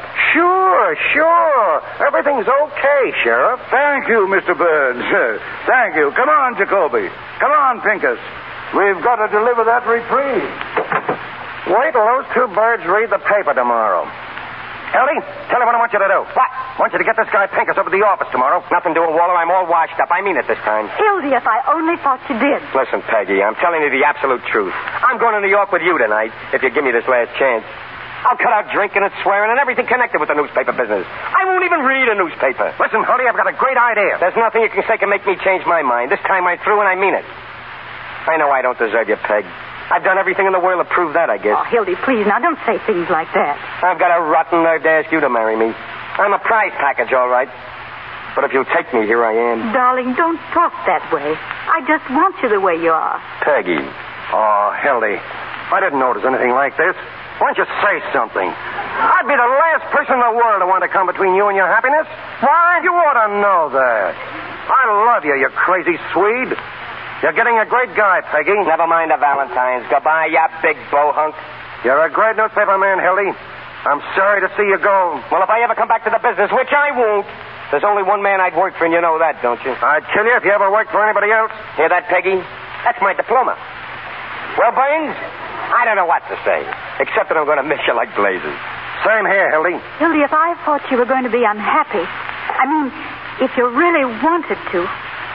[SPEAKER 4] Sure. Everything's okay, Sheriff.
[SPEAKER 8] Thank you, Mr. Burns. Thank you. Come on, Jacoby. Come on, Pincus. We've got to deliver that reprieve.
[SPEAKER 4] Wait till those two birds read the paper tomorrow. Ellie, tell him what I want you to do.
[SPEAKER 5] What?
[SPEAKER 4] I want you to get this guy Pincus over to the office tomorrow.
[SPEAKER 5] Nothing doing, Waller. I'm all washed up. I mean it this time.
[SPEAKER 2] Hildy, if I only thought you did.
[SPEAKER 5] Listen, Peggy, I'm telling you the absolute truth. I'm going to New York with you tonight, if you give me this last chance. I'll cut out drinking and swearing and everything connected with the newspaper business. I won't even read a newspaper.
[SPEAKER 4] Listen, Hully, I've got a great idea.
[SPEAKER 5] There's nothing you can say can make me change my mind. This time I'm through and I mean it. I know I don't deserve you, Peg. I've done everything in the world to prove that, I guess.
[SPEAKER 2] Oh, Hildy, please, now don't say things like that.
[SPEAKER 5] I've got a rotten nerve to ask you to marry me. I'm a prize package, all right. But if you'll take me, here I am.
[SPEAKER 2] Darling, don't talk that way. I just want you the way you are.
[SPEAKER 5] Peggy.
[SPEAKER 4] Oh, Hildy, I didn't notice anything like this. Why don't you say something? I'd be the last person in the world to want to come between you and your happiness. Why? You ought to know that. I love you, you crazy Swede. You're getting a great guy, Peggy.
[SPEAKER 5] Never mind the Valentines. Goodbye, you big bohunk.
[SPEAKER 4] You're a great newspaper man, Hildy. I'm sorry to see you go.
[SPEAKER 5] Well, if I ever come back to the business, which I won't, there's only one man I'd work for, and you know that, don't you?
[SPEAKER 4] I'd kill you if you ever worked for anybody else.
[SPEAKER 5] Hear that, Peggy? That's my diploma. Well, Burns, I don't know what to say, except that I'm going to miss you like blazes.
[SPEAKER 4] Same here, Hildy.
[SPEAKER 2] Hildy, if I thought you were going to be unhappy, I mean, if you really wanted to.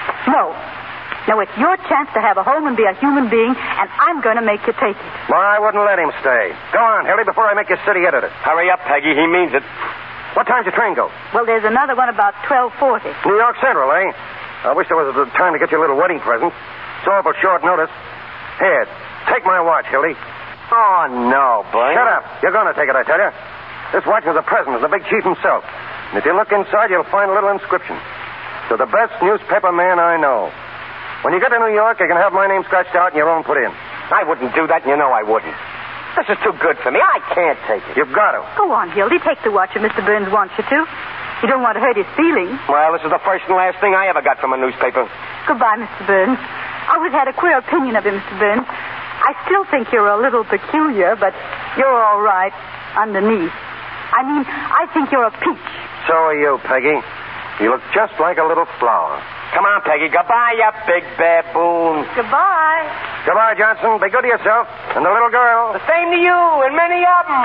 [SPEAKER 2] No, it's your chance to have a home and be a human being, and I'm going to make you take it.
[SPEAKER 4] Well, I wouldn't let him stay. Go on, Hildy, before I make you city editor.
[SPEAKER 5] Hurry up, Peggy. He means it.
[SPEAKER 4] What time's your train go?
[SPEAKER 2] Well, there's another one about 12:40.
[SPEAKER 4] New York Central, eh? I wish there was a time to get you a little wedding present. So awful short notice. Here, take my watch, Hildy.
[SPEAKER 5] Oh, no, Burns.
[SPEAKER 4] Shut up. You're going to take it, I tell you. This watch is a present of the big chief himself. And if you look inside, you'll find a little inscription. To the best newspaper man I know. When you get to New York, you can have my name scratched out and your own put in.
[SPEAKER 5] I wouldn't do that, and you know I wouldn't. This is too good for me. I can't take it.
[SPEAKER 4] You've got to.
[SPEAKER 2] Go on, Hildy. Take the watch if Mr. Burns wants you to. You don't want to hurt his feelings.
[SPEAKER 5] Well, this is the first and last thing I ever got from a newspaper.
[SPEAKER 2] Goodbye, Mr. Burns. I always had a queer opinion of you, Mr. Burns. I still think you're a little peculiar, but you're all right underneath. I mean, I think you're a peach.
[SPEAKER 4] So are you, Peggy. You look just like a little flower.
[SPEAKER 5] Come on, Peggy. Goodbye, you big baboon.
[SPEAKER 2] Goodbye.
[SPEAKER 4] Goodbye, Johnson. Be good to yourself. And the little girl.
[SPEAKER 5] The same to you and many of them.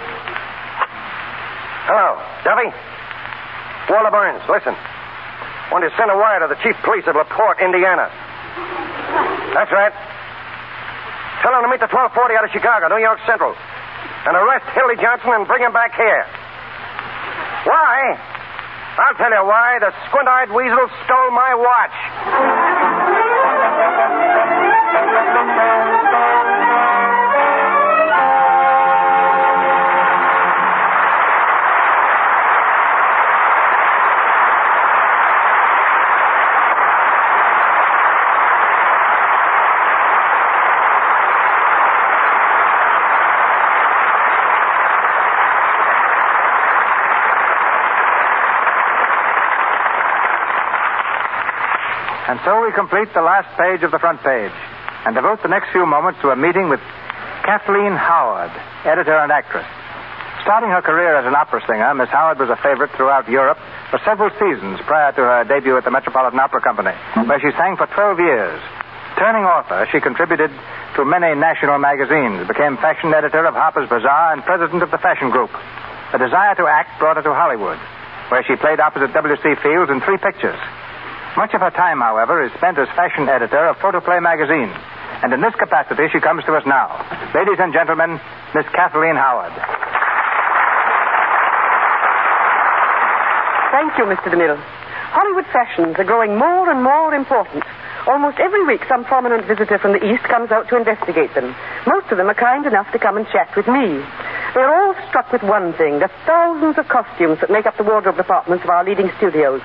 [SPEAKER 4] Hello, Duffy. Walter Burns, listen. I want you to send a wire to the chief police of LaPorte, Indiana. That's right. Tell him to meet the 1240 out of Chicago, New York Central. And arrest Hildy Johnson and bring him back here. Why? I'll tell you why. The squint-eyed weasel stole my watch.
[SPEAKER 3] And so we complete the last page of the front page and devote the next few moments to a meeting with Kathleen Howard, editor and actress. Starting her career as an opera singer, Miss Howard was a favorite throughout Europe for several seasons prior to her debut at the Metropolitan Opera Company, where she sang for 12 years. Turning author, she contributed to many national magazines, became fashion editor of Harper's Bazaar and president of the Fashion Group. A desire to act brought her to Hollywood, where she played opposite W.C. Fields in 3 pictures. Much of her time, however, is spent as fashion editor of Photoplay magazine. And in this capacity, she comes to us now. Ladies and gentlemen, Miss Kathleen Howard.
[SPEAKER 10] Thank you, Mr. DeMille. Hollywood fashions are growing more and more important. Almost every week, some prominent visitor from the East comes out to investigate them. Most of them are kind enough to come and chat with me. They're all struck with one thing, the thousands of costumes that make up the wardrobe departments of our leading studios.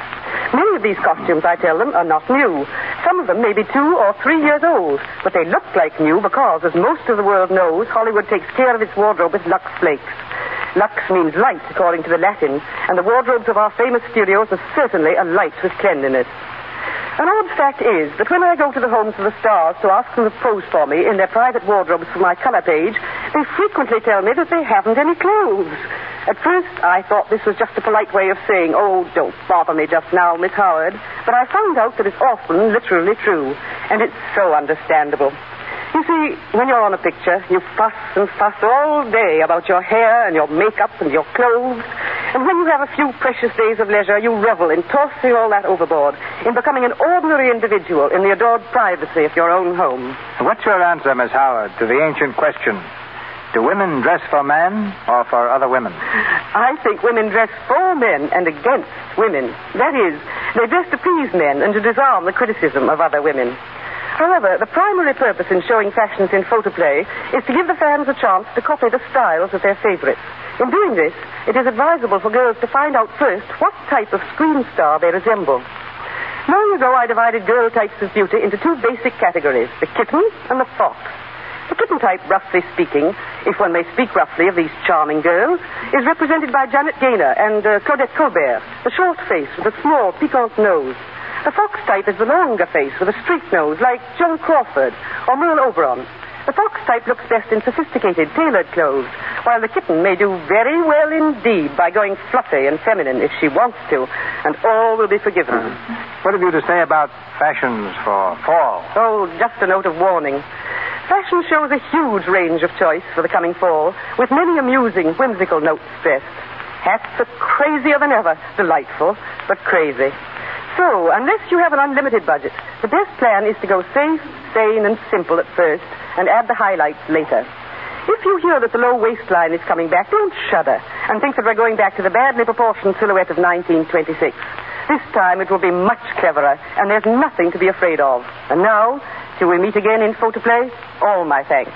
[SPEAKER 10] Many of these costumes, I tell them, are not new. Some of them may be 2 or 3 years old, but they look like new because, as most of the world knows, Hollywood takes care of its wardrobe with Lux Flakes. Lux means light, according to the Latin, and the wardrobes of our famous studios are certainly alight with cleanliness. An odd fact is that when I go to the homes of the stars to ask them to pose for me in their private wardrobes for my color page, they frequently tell me that they haven't any clothes. At first, I thought this was just a polite way of saying, "Oh, don't bother me just now, Miss Howard." But I found out that it's often literally true, and it's so understandable. You see, when you're on a picture, you fuss and fuss all day about your hair and your makeup and your clothes. And when you have a few precious days of leisure, you revel in tossing all that overboard, in becoming an ordinary individual in the adored privacy of your own home.
[SPEAKER 3] What's your answer, Miss Howard, to the ancient question? Do women dress for men or for other women?
[SPEAKER 10] I think women dress for men and against women. That is, they dress to please men and to disarm the criticism of other women. However, the primary purpose in showing fashions in photoplay is to give the fans a chance to copy the styles of their favorites. In doing this, it is advisable for girls to find out first what type of screen star they resemble. Long ago, I divided girl types of beauty into 2 basic categories, the kitten and the fox. The kitten type, roughly speaking, if one may speak roughly of these charming girls, is represented by Janet Gaynor and Claudette Colbert, the short face with a small, piquant nose. The fox type is the longer face with a straight nose, like Joan Crawford or Merle Oberon. The fox type looks best in sophisticated, tailored clothes, while the kitten may do very well indeed by going fluffy and feminine if she wants to, and all will be forgiven.
[SPEAKER 3] What have you to say about fashions for fall?
[SPEAKER 10] Oh, just a note of warning. Fashion shows a huge range of choice for the coming fall, with many amusing, whimsical notes stressed. Hats are crazier than ever. Delightful, but crazy. So, unless you have an unlimited budget, the best plan is to go safe, sane, and simple at first, and add the highlights later. If you hear that the low waistline is coming back, don't shudder and think that we're going back to the badly proportioned silhouette of 1926. This time it will be much cleverer, and there's nothing to be afraid of. And now, till we meet again in Photoplay, all my thanks.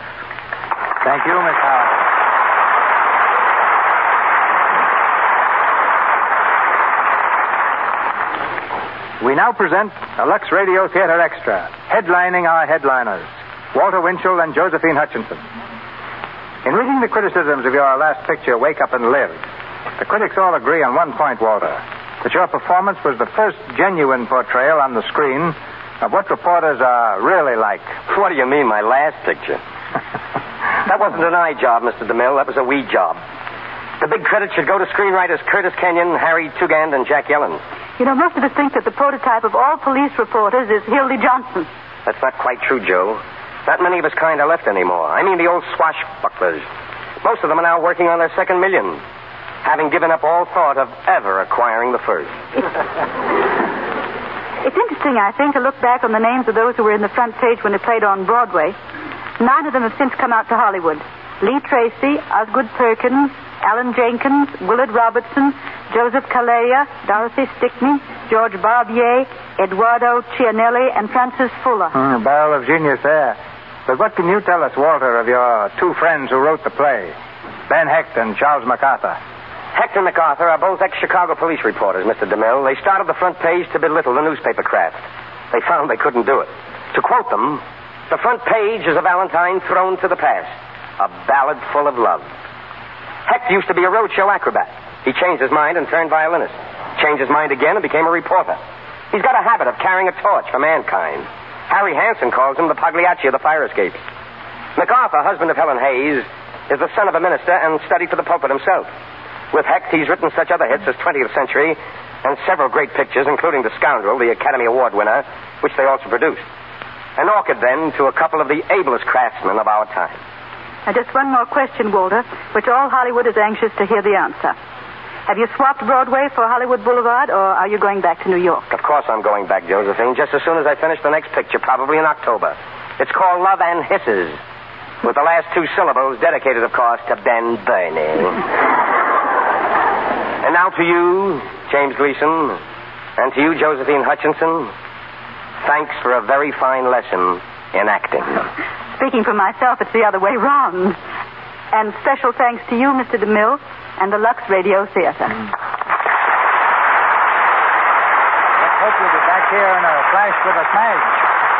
[SPEAKER 3] Thank you, Miss Howard. We now present a Lux Radio Theater Extra, headlining our headliners, Walter Winchell and Josephine Hutchinson. In reading the criticisms of your last picture, Wake Up and Live, the critics all agree on one point, Walter, that your performance was the first genuine portrayal on the screen of what reporters are really like.
[SPEAKER 5] What do you mean, my last picture? That wasn't an eye job, Mr. DeMille. That was a we job. The big credit should go to screenwriters Curtis Kenyon, Harry Tugand, and Jack Yellen.
[SPEAKER 2] You know, most of us think that the prototype of all police reporters is Hildy Johnson.
[SPEAKER 5] That's not quite true, Joe. Not many of us kind are left anymore. I mean the old swashbucklers. Most of them are now working on their second million, having given up all thought of ever acquiring the first.
[SPEAKER 2] It's interesting, I think, to look back on the names of those who were in the front page when they played on Broadway. 9 of them have since come out to Hollywood. Lee Tracy, Osgood Perkins, Alan Jenkins, Willard Robertson, Joseph Calleia, Dorothy Stickney, George Barbier, Eduardo Cianelli, and Francis Fuller.
[SPEAKER 3] Barrel of genius there. But what can you tell us, Walter, of your 2 friends who wrote the play, Ben Hecht and Charles MacArthur?
[SPEAKER 5] Hecht and MacArthur are both ex-Chicago police reporters, Mr. DeMille. They started the front page to belittle the newspaper craft. They found they couldn't do it. To quote them, the front page is a valentine thrown to the past, a ballad full of love. Hecht used to be a roadshow acrobat. He changed his mind and turned violinist. Changed his mind again and became a reporter. He's got a habit of carrying a torch for mankind. Harry Hansen calls him the Pagliacci of the fire escapes. MacArthur, husband of Helen Hayes, is the son of a minister and studied for the pulpit himself. With Hecht, he's written such other hits as 20th Century and several great pictures, including The Scoundrel, the Academy Award winner, which they also produced. An orchid, then, to a couple of the ablest craftsmen of our time.
[SPEAKER 11] Just one more question, Walter, which all Hollywood is anxious to hear the answer. Have you swapped Broadway for Hollywood Boulevard, or are you going back to New York?
[SPEAKER 5] Of course I'm going back, Josephine, just as soon as I finish the next picture, probably in October. It's called Love and Hisses, with the last two syllables dedicated, of course, to Ben Burney. And now to you, James Gleason, and to you, Josephine Hutchinson, thanks for a very fine lesson in acting.
[SPEAKER 11] Speaking for myself, it's the other way round. And special thanks to you, Mr. DeMille, and the Lux Radio Theater.
[SPEAKER 3] Let's hope you'll be back here in a flash with a smash.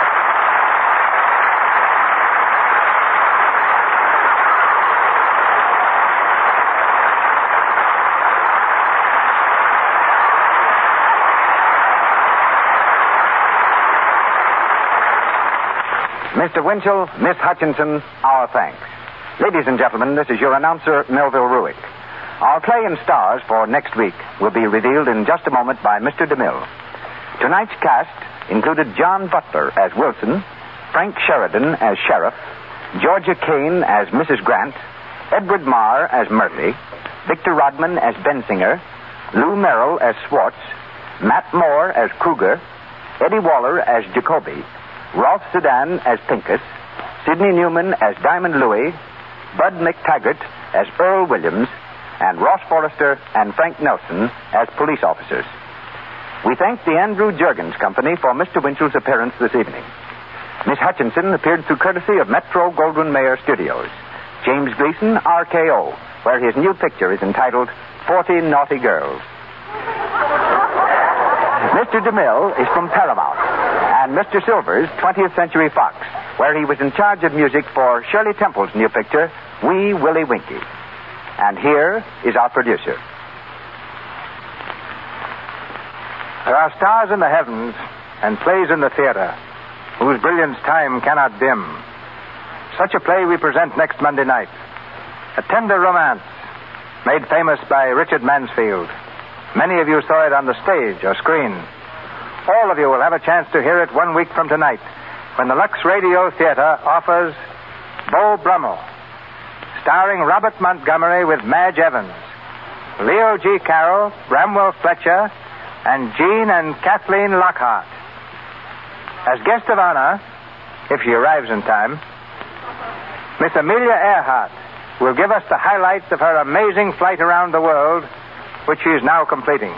[SPEAKER 3] Mr. Winchell, Miss Hutchinson, our thanks. Ladies and gentlemen, this is your announcer, Melville Ruick. Our play and stars for next week will be revealed in just a moment by Mr. DeMille. Tonight's cast included John Butler as Wilson, Frank Sheridan as Sheriff, Georgia Kane as Mrs. Grant, Edward Marr as Murphy, Victor Rodman as Bensinger, Lou Merrill as Swartz, Matt Moore as Kruger, Eddie Waller as Jacoby, Rolf Sedan as Pincus, Sidney Newman as Diamond Louis, Bud McTaggart as Earl Williams, and Ross Forrester and Frank Nelson as police officers. We thank the Andrew Juergens Company for Mr. Winchell's appearance this evening. Miss Hutchinson appeared through courtesy of Metro Goldwyn Mayer Studios. James Gleason, RKO, where his new picture is entitled 40 Naughty Girls. Mr. DeMille is from Paramount, and Mr. Silvers, 20th Century Fox, where he was in charge of music for Shirley Temple's new picture, Wee Willie Winkie. And here is our producer. There are stars in the heavens and plays in the theater whose brilliance time cannot dim. Such a play we present next Monday night. A tender romance made famous by Richard Mansfield. Many of you saw it on the stage or screen. All of you will have a chance to hear it 1 week from tonight when the Lux Radio Theater offers Beau Brummel, starring Robert Montgomery with Madge Evans, Leo G. Carroll, Bramwell Fletcher, and Jean and Kathleen Lockhart. As guest of honor, if she arrives in time, Miss Amelia Earhart will give us the highlights of her amazing flight around the world, which she is now completing.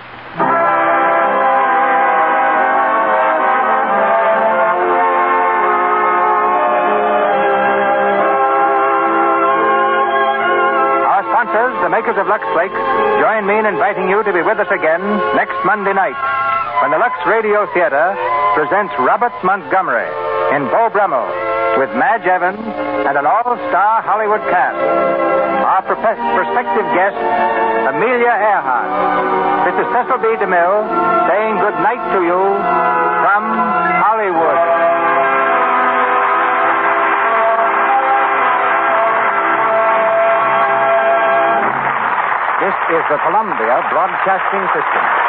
[SPEAKER 3] Our sponsors, the makers of Lux Flakes, join me in inviting you to be with us again next Monday night when the Lux Radio Theater presents Robert Montgomery in Beau Brummel with Madge Evans and an all-star Hollywood cast. Our prospective guest, Amelia Earhart. This is Cecil B. DeMille saying good night to you from Hollywood. This is the Columbia Broadcasting System.